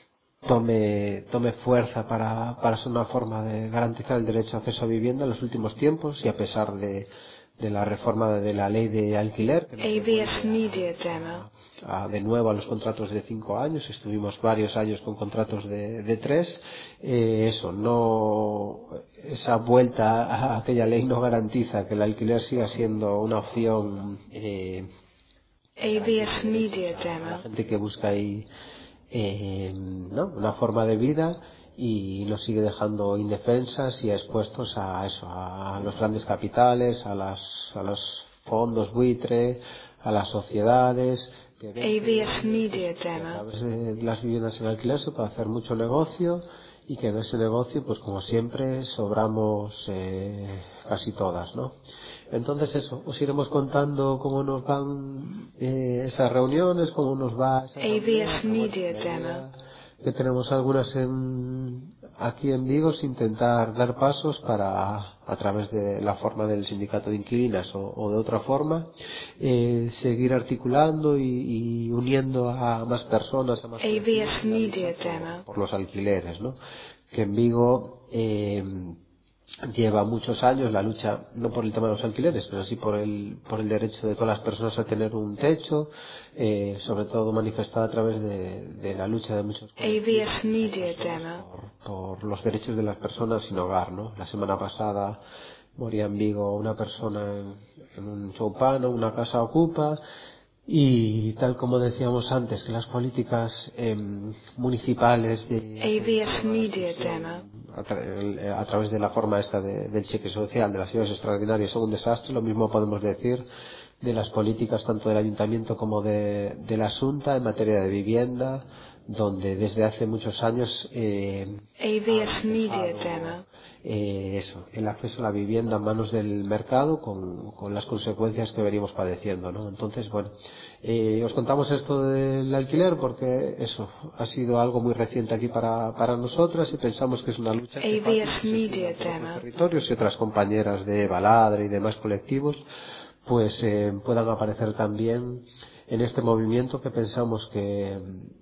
tome, tome fuerza para, para ser una forma de garantizar el derecho a acceso a vivienda en los últimos tiempos, y a pesar de, de la reforma de la ley de alquiler, que nos A V S devuelve Media Demo. a, a, de nuevo a los contratos de cinco años, estuvimos varios años con contratos de, de tres, eh, eso, no, esa vuelta a aquella ley no garantiza que el alquiler siga siendo una opción eh, A V S Media a la Demo. gente que busca ahí eh, ¿no? una forma de vida, y nos sigue dejando indefensas y expuestos a eso, a los grandes capitales, a las a los fondos buitre, a las sociedades que ven A V S que Media a Demo. través de las viviendas en alquiler se puede hacer mucho negocio, y que en ese negocio, pues como siempre, sobramos eh, casi todas, ¿no? Entonces eso, os iremos contando cómo nos van eh, esas reuniones, cómo nos va esa A V S asamblea, Media cómo es la Demo. idea, que tenemos algunas en, aquí en Vigo, intentar dar pasos para, a través de la forma del sindicato de inquilinas o, o de otra forma, eh, seguir articulando y, y uniendo a más personas, a más A V S Media Demo. por los alquileres, ¿no? Que en Vigo eh, lleva muchos años la lucha, no por el tema de los alquileres, pero sí por el por el derecho de todas las personas a tener un techo, eh, sobre todo manifestada a través de, de la lucha de muchos A V S Media Demo. por, por los derechos de las personas sin hogar, ¿no? La semana pasada moría en Vigo una persona en, en un choupano, una casa ocupa. Y tal como decíamos antes, que las políticas eh, municipales de, A V S Media Demo. a, tra a través de la forma esta de, del cheque social, de las ayudas extraordinarias, son un desastre. Lo mismo podemos decir de las políticas tanto del ayuntamiento como de, de la Xunta en materia de vivienda, donde desde hace muchos años eh, A V S Media Demo. eh, eso, el acceso a la vivienda en manos del mercado, con, con las consecuencias que venimos padeciendo, ¿no? Entonces, bueno, eh, os contamos esto del alquiler porque eso ha sido algo muy reciente aquí para, para nosotras, y pensamos que es una lucha que A V S Media otros Demo. territorios y otras compañeras de Baladre y demás colectivos pues eh, puedan aparecer también en este movimiento que pensamos que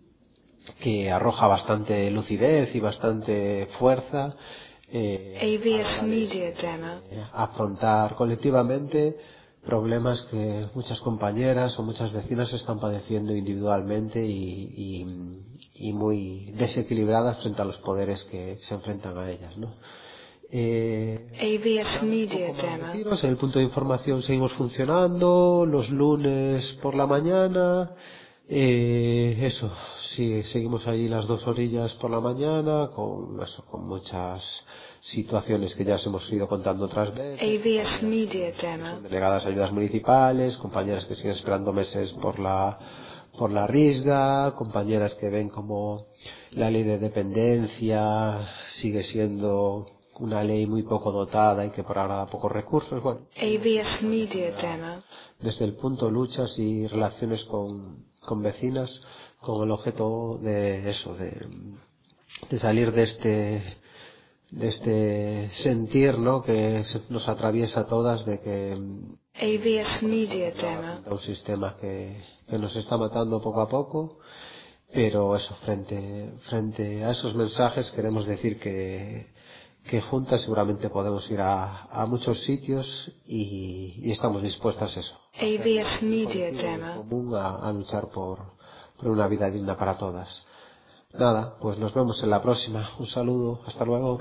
que arroja bastante lucidez y bastante fuerza eh, A V S a la hora de, Media Demo. eh, afrontar colectivamente problemas que muchas compañeras o muchas vecinas están padeciendo individualmente y, y, y muy desequilibradas frente a los poderes que se enfrentan a ellas, ¿no? Eh, A V S Media Demo. deciros, en el punto de información seguimos funcionando los lunes por la mañana. Eh, eso, sí, seguimos ahí las dos orillas por la mañana con eso, con muchas situaciones que ya os hemos ido contando otras veces. A V S Media Demo. Delegadas a ayudas municipales, compañeras que siguen esperando meses por la por la risga, compañeras que ven como la ley de dependencia sigue siendo una ley muy poco dotada y que por ahora da pocos recursos. Bueno, A V S Media Demo. desde el punto luchas y relaciones con, con vecinas con el objeto de eso, de, de salir de este de este sentir, ¿no?, que se, nos atraviesa a todas, de que A V S Media Demo. un sistema que, que nos está matando poco a poco. Pero eso, frente frente a esos mensajes queremos decir que que juntas seguramente podemos ir a, a muchos sitios y, y estamos dispuestas a eso. A V S Media Demo. Común a, a luchar por, por una vida digna para todas. Nada, pues nos vemos en la próxima. Un saludo, hasta luego.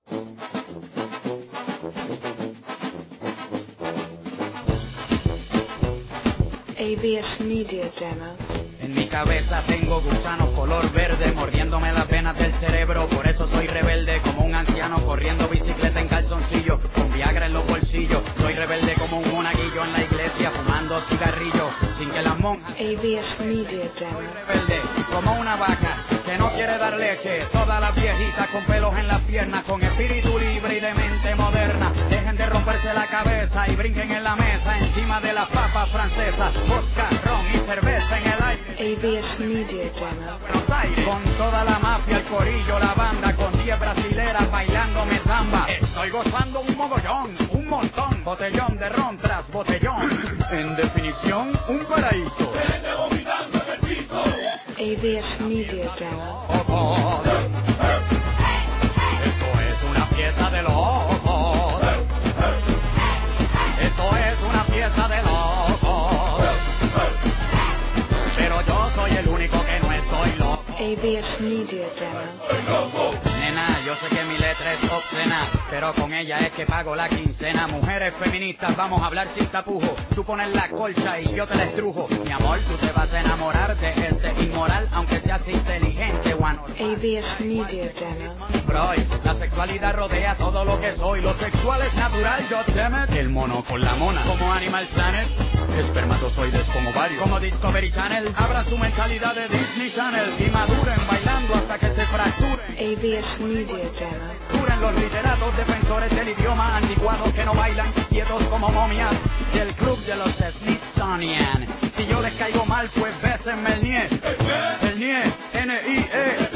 A V S Media Demo. En mi cabeza tengo gusanos color verde mordiéndome las venas del cerebro. Por eso soy rebelde como un anciano corriendo bicicleta en calzoncillo, con Viagra en los bolsillos. Soy rebelde como un monaguillo en la iglesia fumando cigarrillos sin que las monjas. A V S Media Demo. Soy rebelde como una vaca que no quiere dar leche. Todas las viejitas con pelos en las piernas, con espíritu libre y de mente moderna. Dejen de romperse la cabeza y brinquen en la mesa encima de las papas francesas. Vodka, ron y cerveza en el aire. A V S Media Demo. Buenos Aires, con toda la mafia, el corillo, la banda, con diez brasileras bailándome samba. Estoy gozando un mogollón, un montón, botellón de ron tras botellón. En definición, un paraíso. Gente vomitando en el piso. A V S Media Demo. Oh, oh. Esto es una fiesta de locos. Esto es una fiesta de locos. Pero yo soy el único que no estoy loco. A V S Media Demo. Nena, yo sé que mi letra es obscena, pero con ella es que pago la quincena. Mujeres feministas, vamos a hablar sin tapujo. Tú pones la colcha y yo te la estrujo. Mi amor, tú te vas a enamorar de este inmoral, aunque seas inteligente o anormal. A V S Media Demo. Freud, la sexualidad rodea todo lo que soy. Lo sexual es natural, yo teme. El mono con la mona, como Animal Planet. Espermatozoides como varios, como Discovery Channel. Abra su mentalidad de Disney Channel y maduren bailando hasta que se fracturen. A V S Media Demo. Duren los literatos defensores del idioma, anticuados que no bailan, quietos como momias del club de los Smithsonian. Si yo les caigo mal, pues bésenme el nie. El nie, N I E.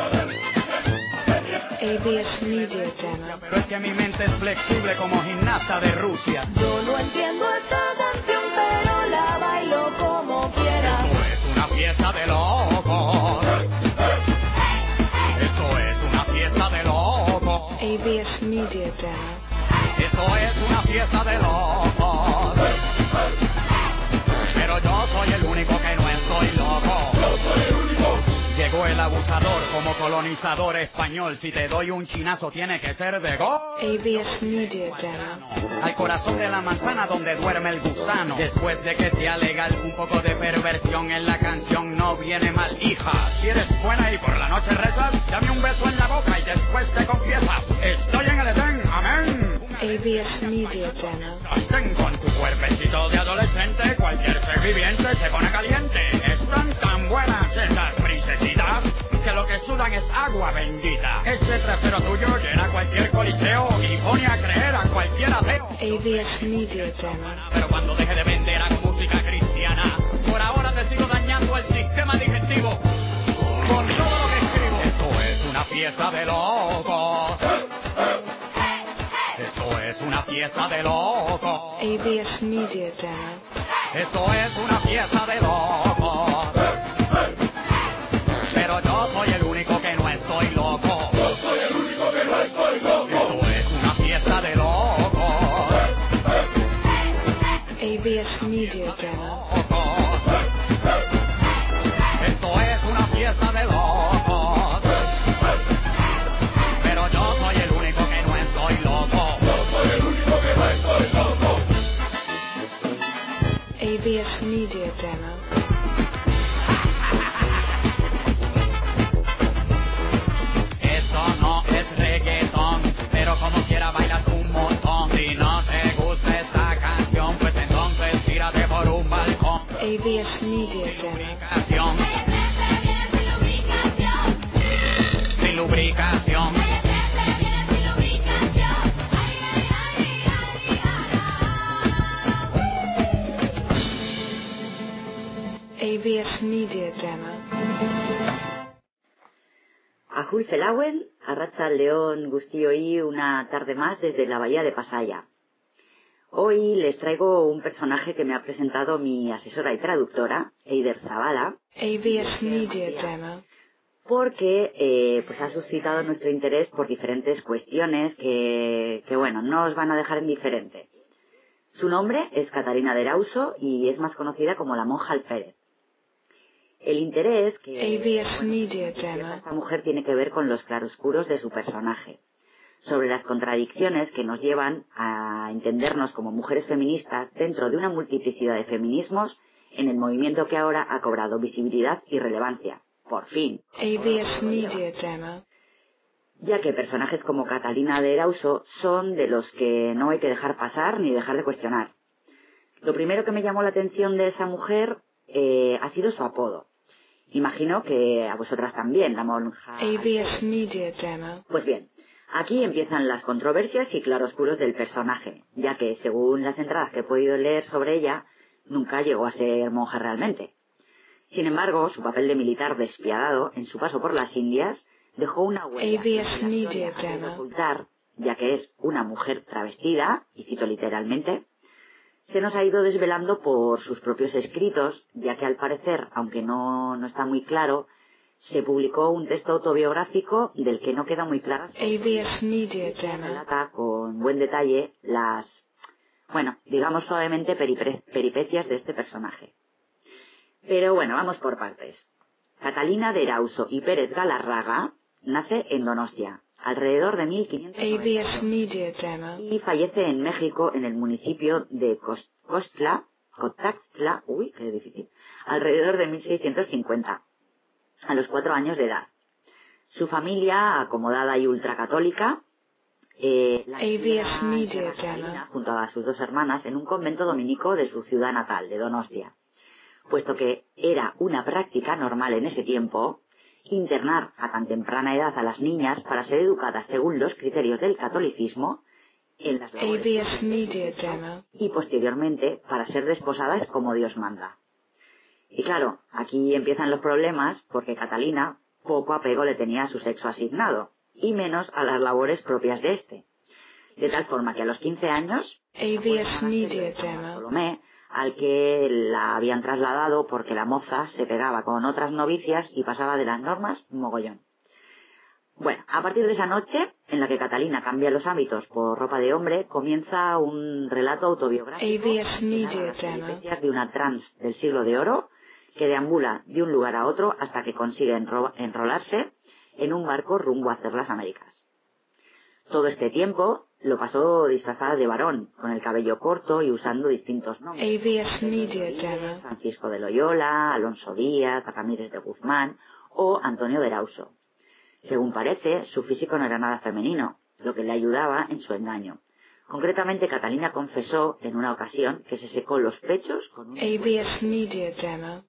A V S Media Demo. Pero es que mi mente es flexible como gimnasta de Rusia. Yo no entiendo esta canción, pero la bailo como quiera. Esto es una fiesta de locos. Esto es una fiesta de locos. A V S Media Demo. Esto es una fiesta de locos. Pero yo soy el único que no estoy loco. Yo soy el único. Llegó el abusador como colonizador español. Si te doy un chinazo tiene que ser de gol. A V S Media Demo. Al corazón de la manzana donde duerme el gusano. Después de que sea legal, un poco de perversión en la canción no viene mal. Hija, si eres buena y por la noche rezas, dame un beso en la boca y después te confiesas. Estoy en el Edén, amén. A V S Media Demo. Sostén con tu cuerpecito de adolescente. Cualquier ser viviente se pone caliente. Están tan buenas esas princesitas que lo que sudan es agua bendita. Ese trasero tuyo llena cualquier coliseo y pone a creer a cualquier ateo. A V S Media Demo. Pero cuando deje de vender a música cristiana, por ahora te sigo dañando el sistema digestivo con todo lo que escribo. Esto es una fiesta de locos. Esto es una fiesta de locos. A V S Media Demo. Esto es una fiesta de locos. Pero yo soy el único que no estoy loco. Yo soy el único que no estoy loco. Esto es una fiesta de locos. A V S Media Demo. Esto es una fiesta de locos, pero yo soy el único que no estoy loco. Yo soy el único que no estoy loco. A V S Media Demo. Esto no es reggaetón, pero como quiera bailas un montón. Si no te gusta esta canción, pues entonces tírate por un balcón. A V S Media Demo. Sin lubricación. A V S Media Demo. Ajul Zelauen, Arratsaldeon guztioi, una tarde más desde la bahía de Pasaya. Hoy les traigo un personaje que me ha presentado mi asesora y traductora, Eider Zabala, A V S Media Demo. porque eh, pues ha suscitado nuestro interés por diferentes cuestiones que, que, bueno, no os van a dejar indiferente. Su nombre es Catalina de Erauso y es más conocida como la monja alférez. El interés que A V S bueno, Media que Demo. esta mujer tiene que ver con los claroscuros de su personaje, sobre las contradicciones que nos llevan a entendernos como mujeres feministas dentro de una multiplicidad de feminismos en el movimiento que ahora ha cobrado visibilidad y relevancia, por fin, A V S Media Demo. ya que personajes como Catalina de Erauso son de los que no hay que dejar pasar ni dejar de cuestionar. Lo primero que me llamó la atención de esa mujer eh, ha sido su apodo. Imagino que a vosotras también, la monja. A V S Media Demo. Pues bien, aquí empiezan las controversias y claroscuros del personaje, ya que, según las entradas que he podido leer sobre ella, nunca llegó a ser monja realmente. Sin embargo, su papel de militar despiadado en su paso por las Indias dejó una huella A V S que la Media historia ha querido Demo. ocultar, ya que es una mujer travestida, y cito literalmente, se nos ha ido desvelando por sus propios escritos, ya que al parecer, aunque no, no está muy claro, se publicó un texto autobiográfico del que no queda muy claro. A V S Media Se Demo. relata con buen detalle las, bueno, digamos suavemente peripre- peripecias de este personaje. Pero bueno, vamos por partes. Catalina de Erauso y Pérez Galarraga nace en Donostia, alrededor de mil quinientos A V S noventa Media Demo. y fallece en México en el municipio de Cos- Costla, Cotaxtla, uy, qué difícil, alrededor de mil seiscientos cincuenta, a los cuatro años de edad. Su familia, acomodada y ultracatólica, eh, la A V S encierra Media a Catalina Demo. junto a sus dos hermanas en un convento dominico de su ciudad natal, de Donostia, puesto que era una práctica normal en ese tiempo internar a tan temprana edad a las niñas para ser educadas según los criterios del catolicismo en las A V S Media Demo. y posteriormente para ser desposadas como Dios manda. Y claro, aquí empiezan los problemas porque Catalina poco apego le tenía a su sexo asignado y menos a las labores propias de este. De tal forma que a los quince años, A V S Media Demo. Bartolomé, al que la habían trasladado porque la moza se pegaba con otras novicias y pasaba de las normas mogollón. Bueno, a partir de esa noche, en la que Catalina cambia los hábitos por ropa de hombre, comienza un relato autobiográfico A V S que narra Media las Demo. peripecias de una trans del siglo de oro que deambula de un lugar a otro hasta que consigue enro- enrolarse en un barco rumbo a hacer las Américas. Todo este tiempo lo pasó disfrazada de varón, con el cabello corto y usando distintos nombres. A V S Media Demo. Francisco de Loyola, Alonso Díaz, Ramírez de Guzmán o Antonio de Erauso. Según parece, su físico no era nada femenino, lo que le ayudaba en su engaño. Concretamente, Catalina confesó en una ocasión que se secó los pechos con un... A V S Media Demo.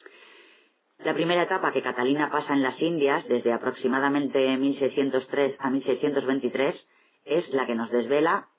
La primera etapa que Catalina pasa en las Indias, desde aproximadamente mil seiscientos tres a mil seiscientos veintitrés, es la que nos desvela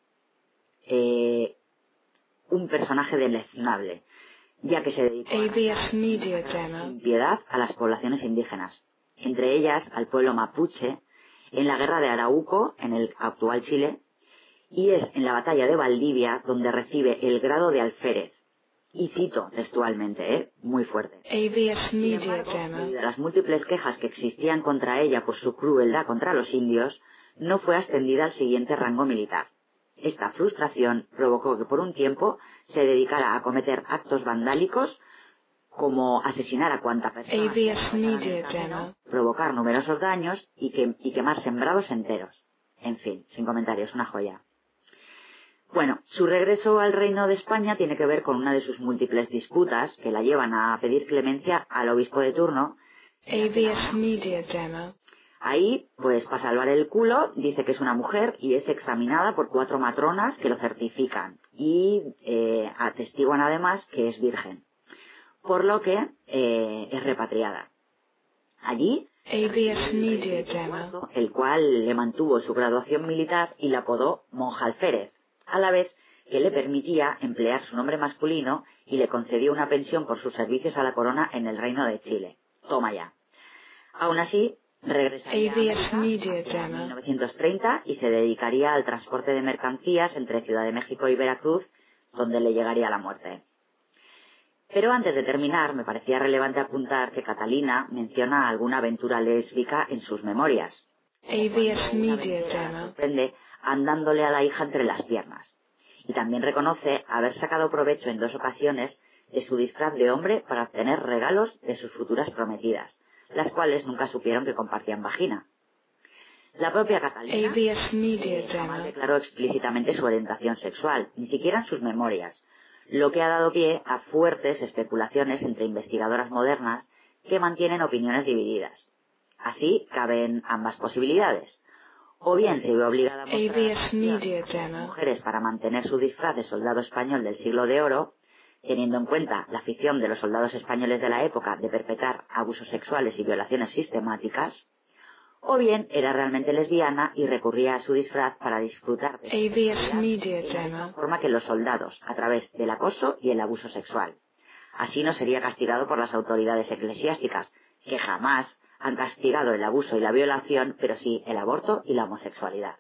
eh, un personaje deleznable, ya que se dedicó A V S Media Demo. sin piedad a las poblaciones indígenas, entre ellas al pueblo mapuche, en la guerra de Arauco, en el actual Chile, y es en la batalla de Valdivia donde recibe el grado de alférez. Y cito textualmente, ¿eh? Muy fuerte. A V S Sin Media embargo, Demo. debido a las múltiples quejas que existían contra ella por su crueldad contra los indios, no fue ascendida al siguiente rango militar. Esta frustración provocó que por un tiempo se dedicara a cometer actos vandálicos como asesinar a cuanta persona, A V S Media Demo, provocar numerosos daños y, que, y quemar sembrados enteros. En fin, sin comentarios, una joya. Bueno, su regreso al Reino de España tiene que ver con una de sus múltiples disputas que la llevan a pedir clemencia al obispo de turno. A V S Media Demo, Ahí, pues para salvar el culo, dice que es una mujer y es examinada por cuatro matronas que lo certifican y eh, atestiguan además que es virgen, por lo que eh, es repatriada. Allí, A V S Media Demo, el cual le mantuvo su graduación militar y la apodó monja alférez, a la vez que le permitía emplear su nombre masculino y le concedió una pensión por sus servicios a la corona en el Reino de Chile. Toma ya. Aún así, regresaría A V S a Media América en Demo, mil novecientos treinta y se dedicaría al transporte de mercancías entre Ciudad de México y Veracruz, donde le llegaría la muerte. Pero antes de terminar, me parecía relevante apuntar que Catalina menciona alguna aventura lésbica en sus memorias. A V S Media La Demo, sorprende andándole a la hija entre las piernas. Y también reconoce haber sacado provecho en dos ocasiones de su disfraz de hombre para obtener regalos de sus futuras prometidas, las cuales nunca supieron que compartían vagina. La propia Catalina A V S Media eh, jamás Demo, declaró explícitamente su orientación sexual, ni siquiera en sus memorias, lo que ha dado pie a fuertes especulaciones entre investigadoras modernas que mantienen opiniones divididas. Así caben ambas posibilidades. O bien se ve obligada a A V S mostrar Media a las Demo, mujeres para mantener su disfraz de soldado español del siglo de oro, teniendo en cuenta la afición de los soldados españoles de la época de perpetrar abusos sexuales y violaciones sistemáticas, o bien era realmente lesbiana y recurría a su disfraz para disfrutar de A V S Media de la misma Demo, forma que los soldados, a través del acoso y el abuso sexual. Así no sería castigado por las autoridades eclesiásticas, que jamás han castigado el abuso y la violación, pero sí el aborto y la homosexualidad.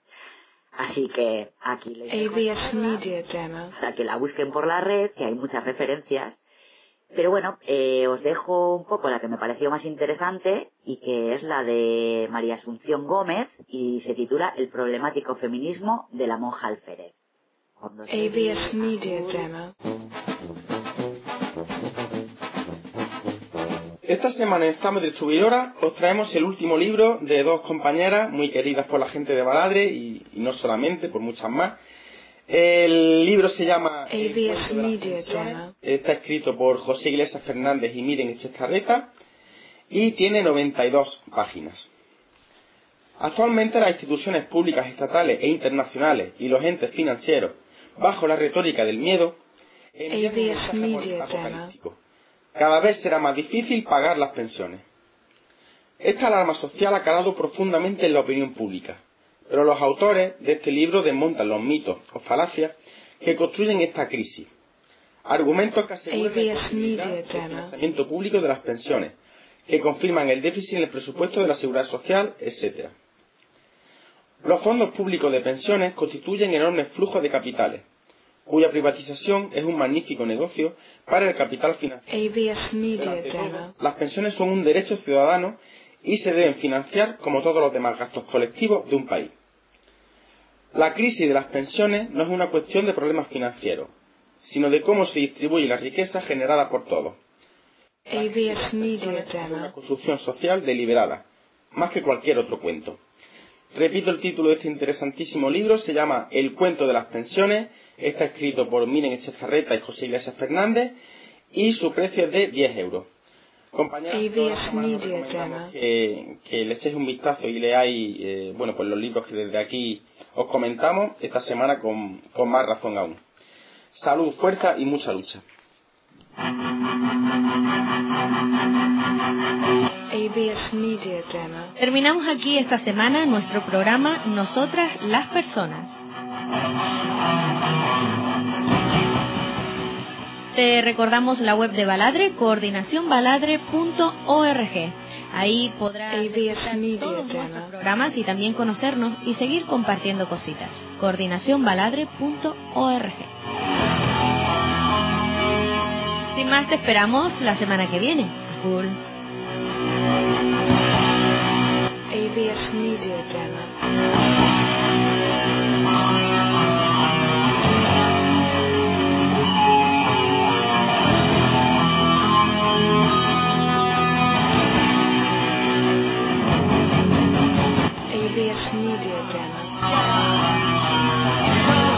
Así que aquí les A dejo V esta S charla Media Demo, para que la busquen por la red, que hay muchas referencias. Pero bueno, eh, os dejo un poco la que me pareció más interesante y que es la de María Asunción Gómez y se titula El problemático feminismo de la monja alférez. Cuando A se- V S Media Demo, Esta semana en Estamos Distribuidora os traemos el último libro de dos compañeras muy queridas por la gente de Baladre y, y no solamente, por muchas más. El libro se llama El A V S cuento de las Media pensiones. Demo, Está escrito por José Iglesias Fernández y Miren Echezarreta y tiene noventa y dos páginas. Actualmente las instituciones públicas estatales e internacionales y los entes financieros, bajo la retórica del miedo, envían un A V S mensaje Media apocalíptico. Cada vez será más difícil pagar las pensiones. Esta alarma social ha calado profundamente en la opinión pública, pero los autores de este libro desmontan los mitos o falacias que construyen esta crisis. Argumentos que aseguran la A V S imposibilidad Media del Demo, financiamiento público de las pensiones, que confirman el déficit en el presupuesto de la seguridad social, etcétera. Los fondos públicos de pensiones constituyen enormes flujos de capitales, cuya privatización es un magnífico negocio para el capital financiero. A V S Media Ante todo, Demo, las pensiones son un derecho ciudadano y se deben financiar como todos los demás gastos colectivos de un país. La crisis de las pensiones no es una cuestión de problemas financieros, sino de cómo se distribuye la riqueza generada por todos. A V S Media Es una Demo, construcción social deliberada, más que cualquier otro cuento. Repito el título de este interesantísimo libro, se llama El cuento de las pensiones, está escrito por Miren Echezarreta y José Iglesias Fernández y su precio es de diez euros. Compañeros, A V S todas las semanas os Media recomendamos Demo. que, que le echéis un vistazo y leáis eh, bueno, pues los libros que desde aquí os comentamos, esta semana con, con más razón aún. Salud, fuerza y mucha lucha. A V S Media Demo, Terminamos aquí esta semana nuestro programa Nosotras las Personas. Te recordamos la web de Baladre, coordinación baladre punto org. Ahí podrás A V S escuchar Media todos Demo. nuestros programas y también conocernos y seguir compartiendo cositas. coordinación baladre punto org. Sin más, te esperamos la semana que viene. Full. A V S Media Demo. A V S Media Demo.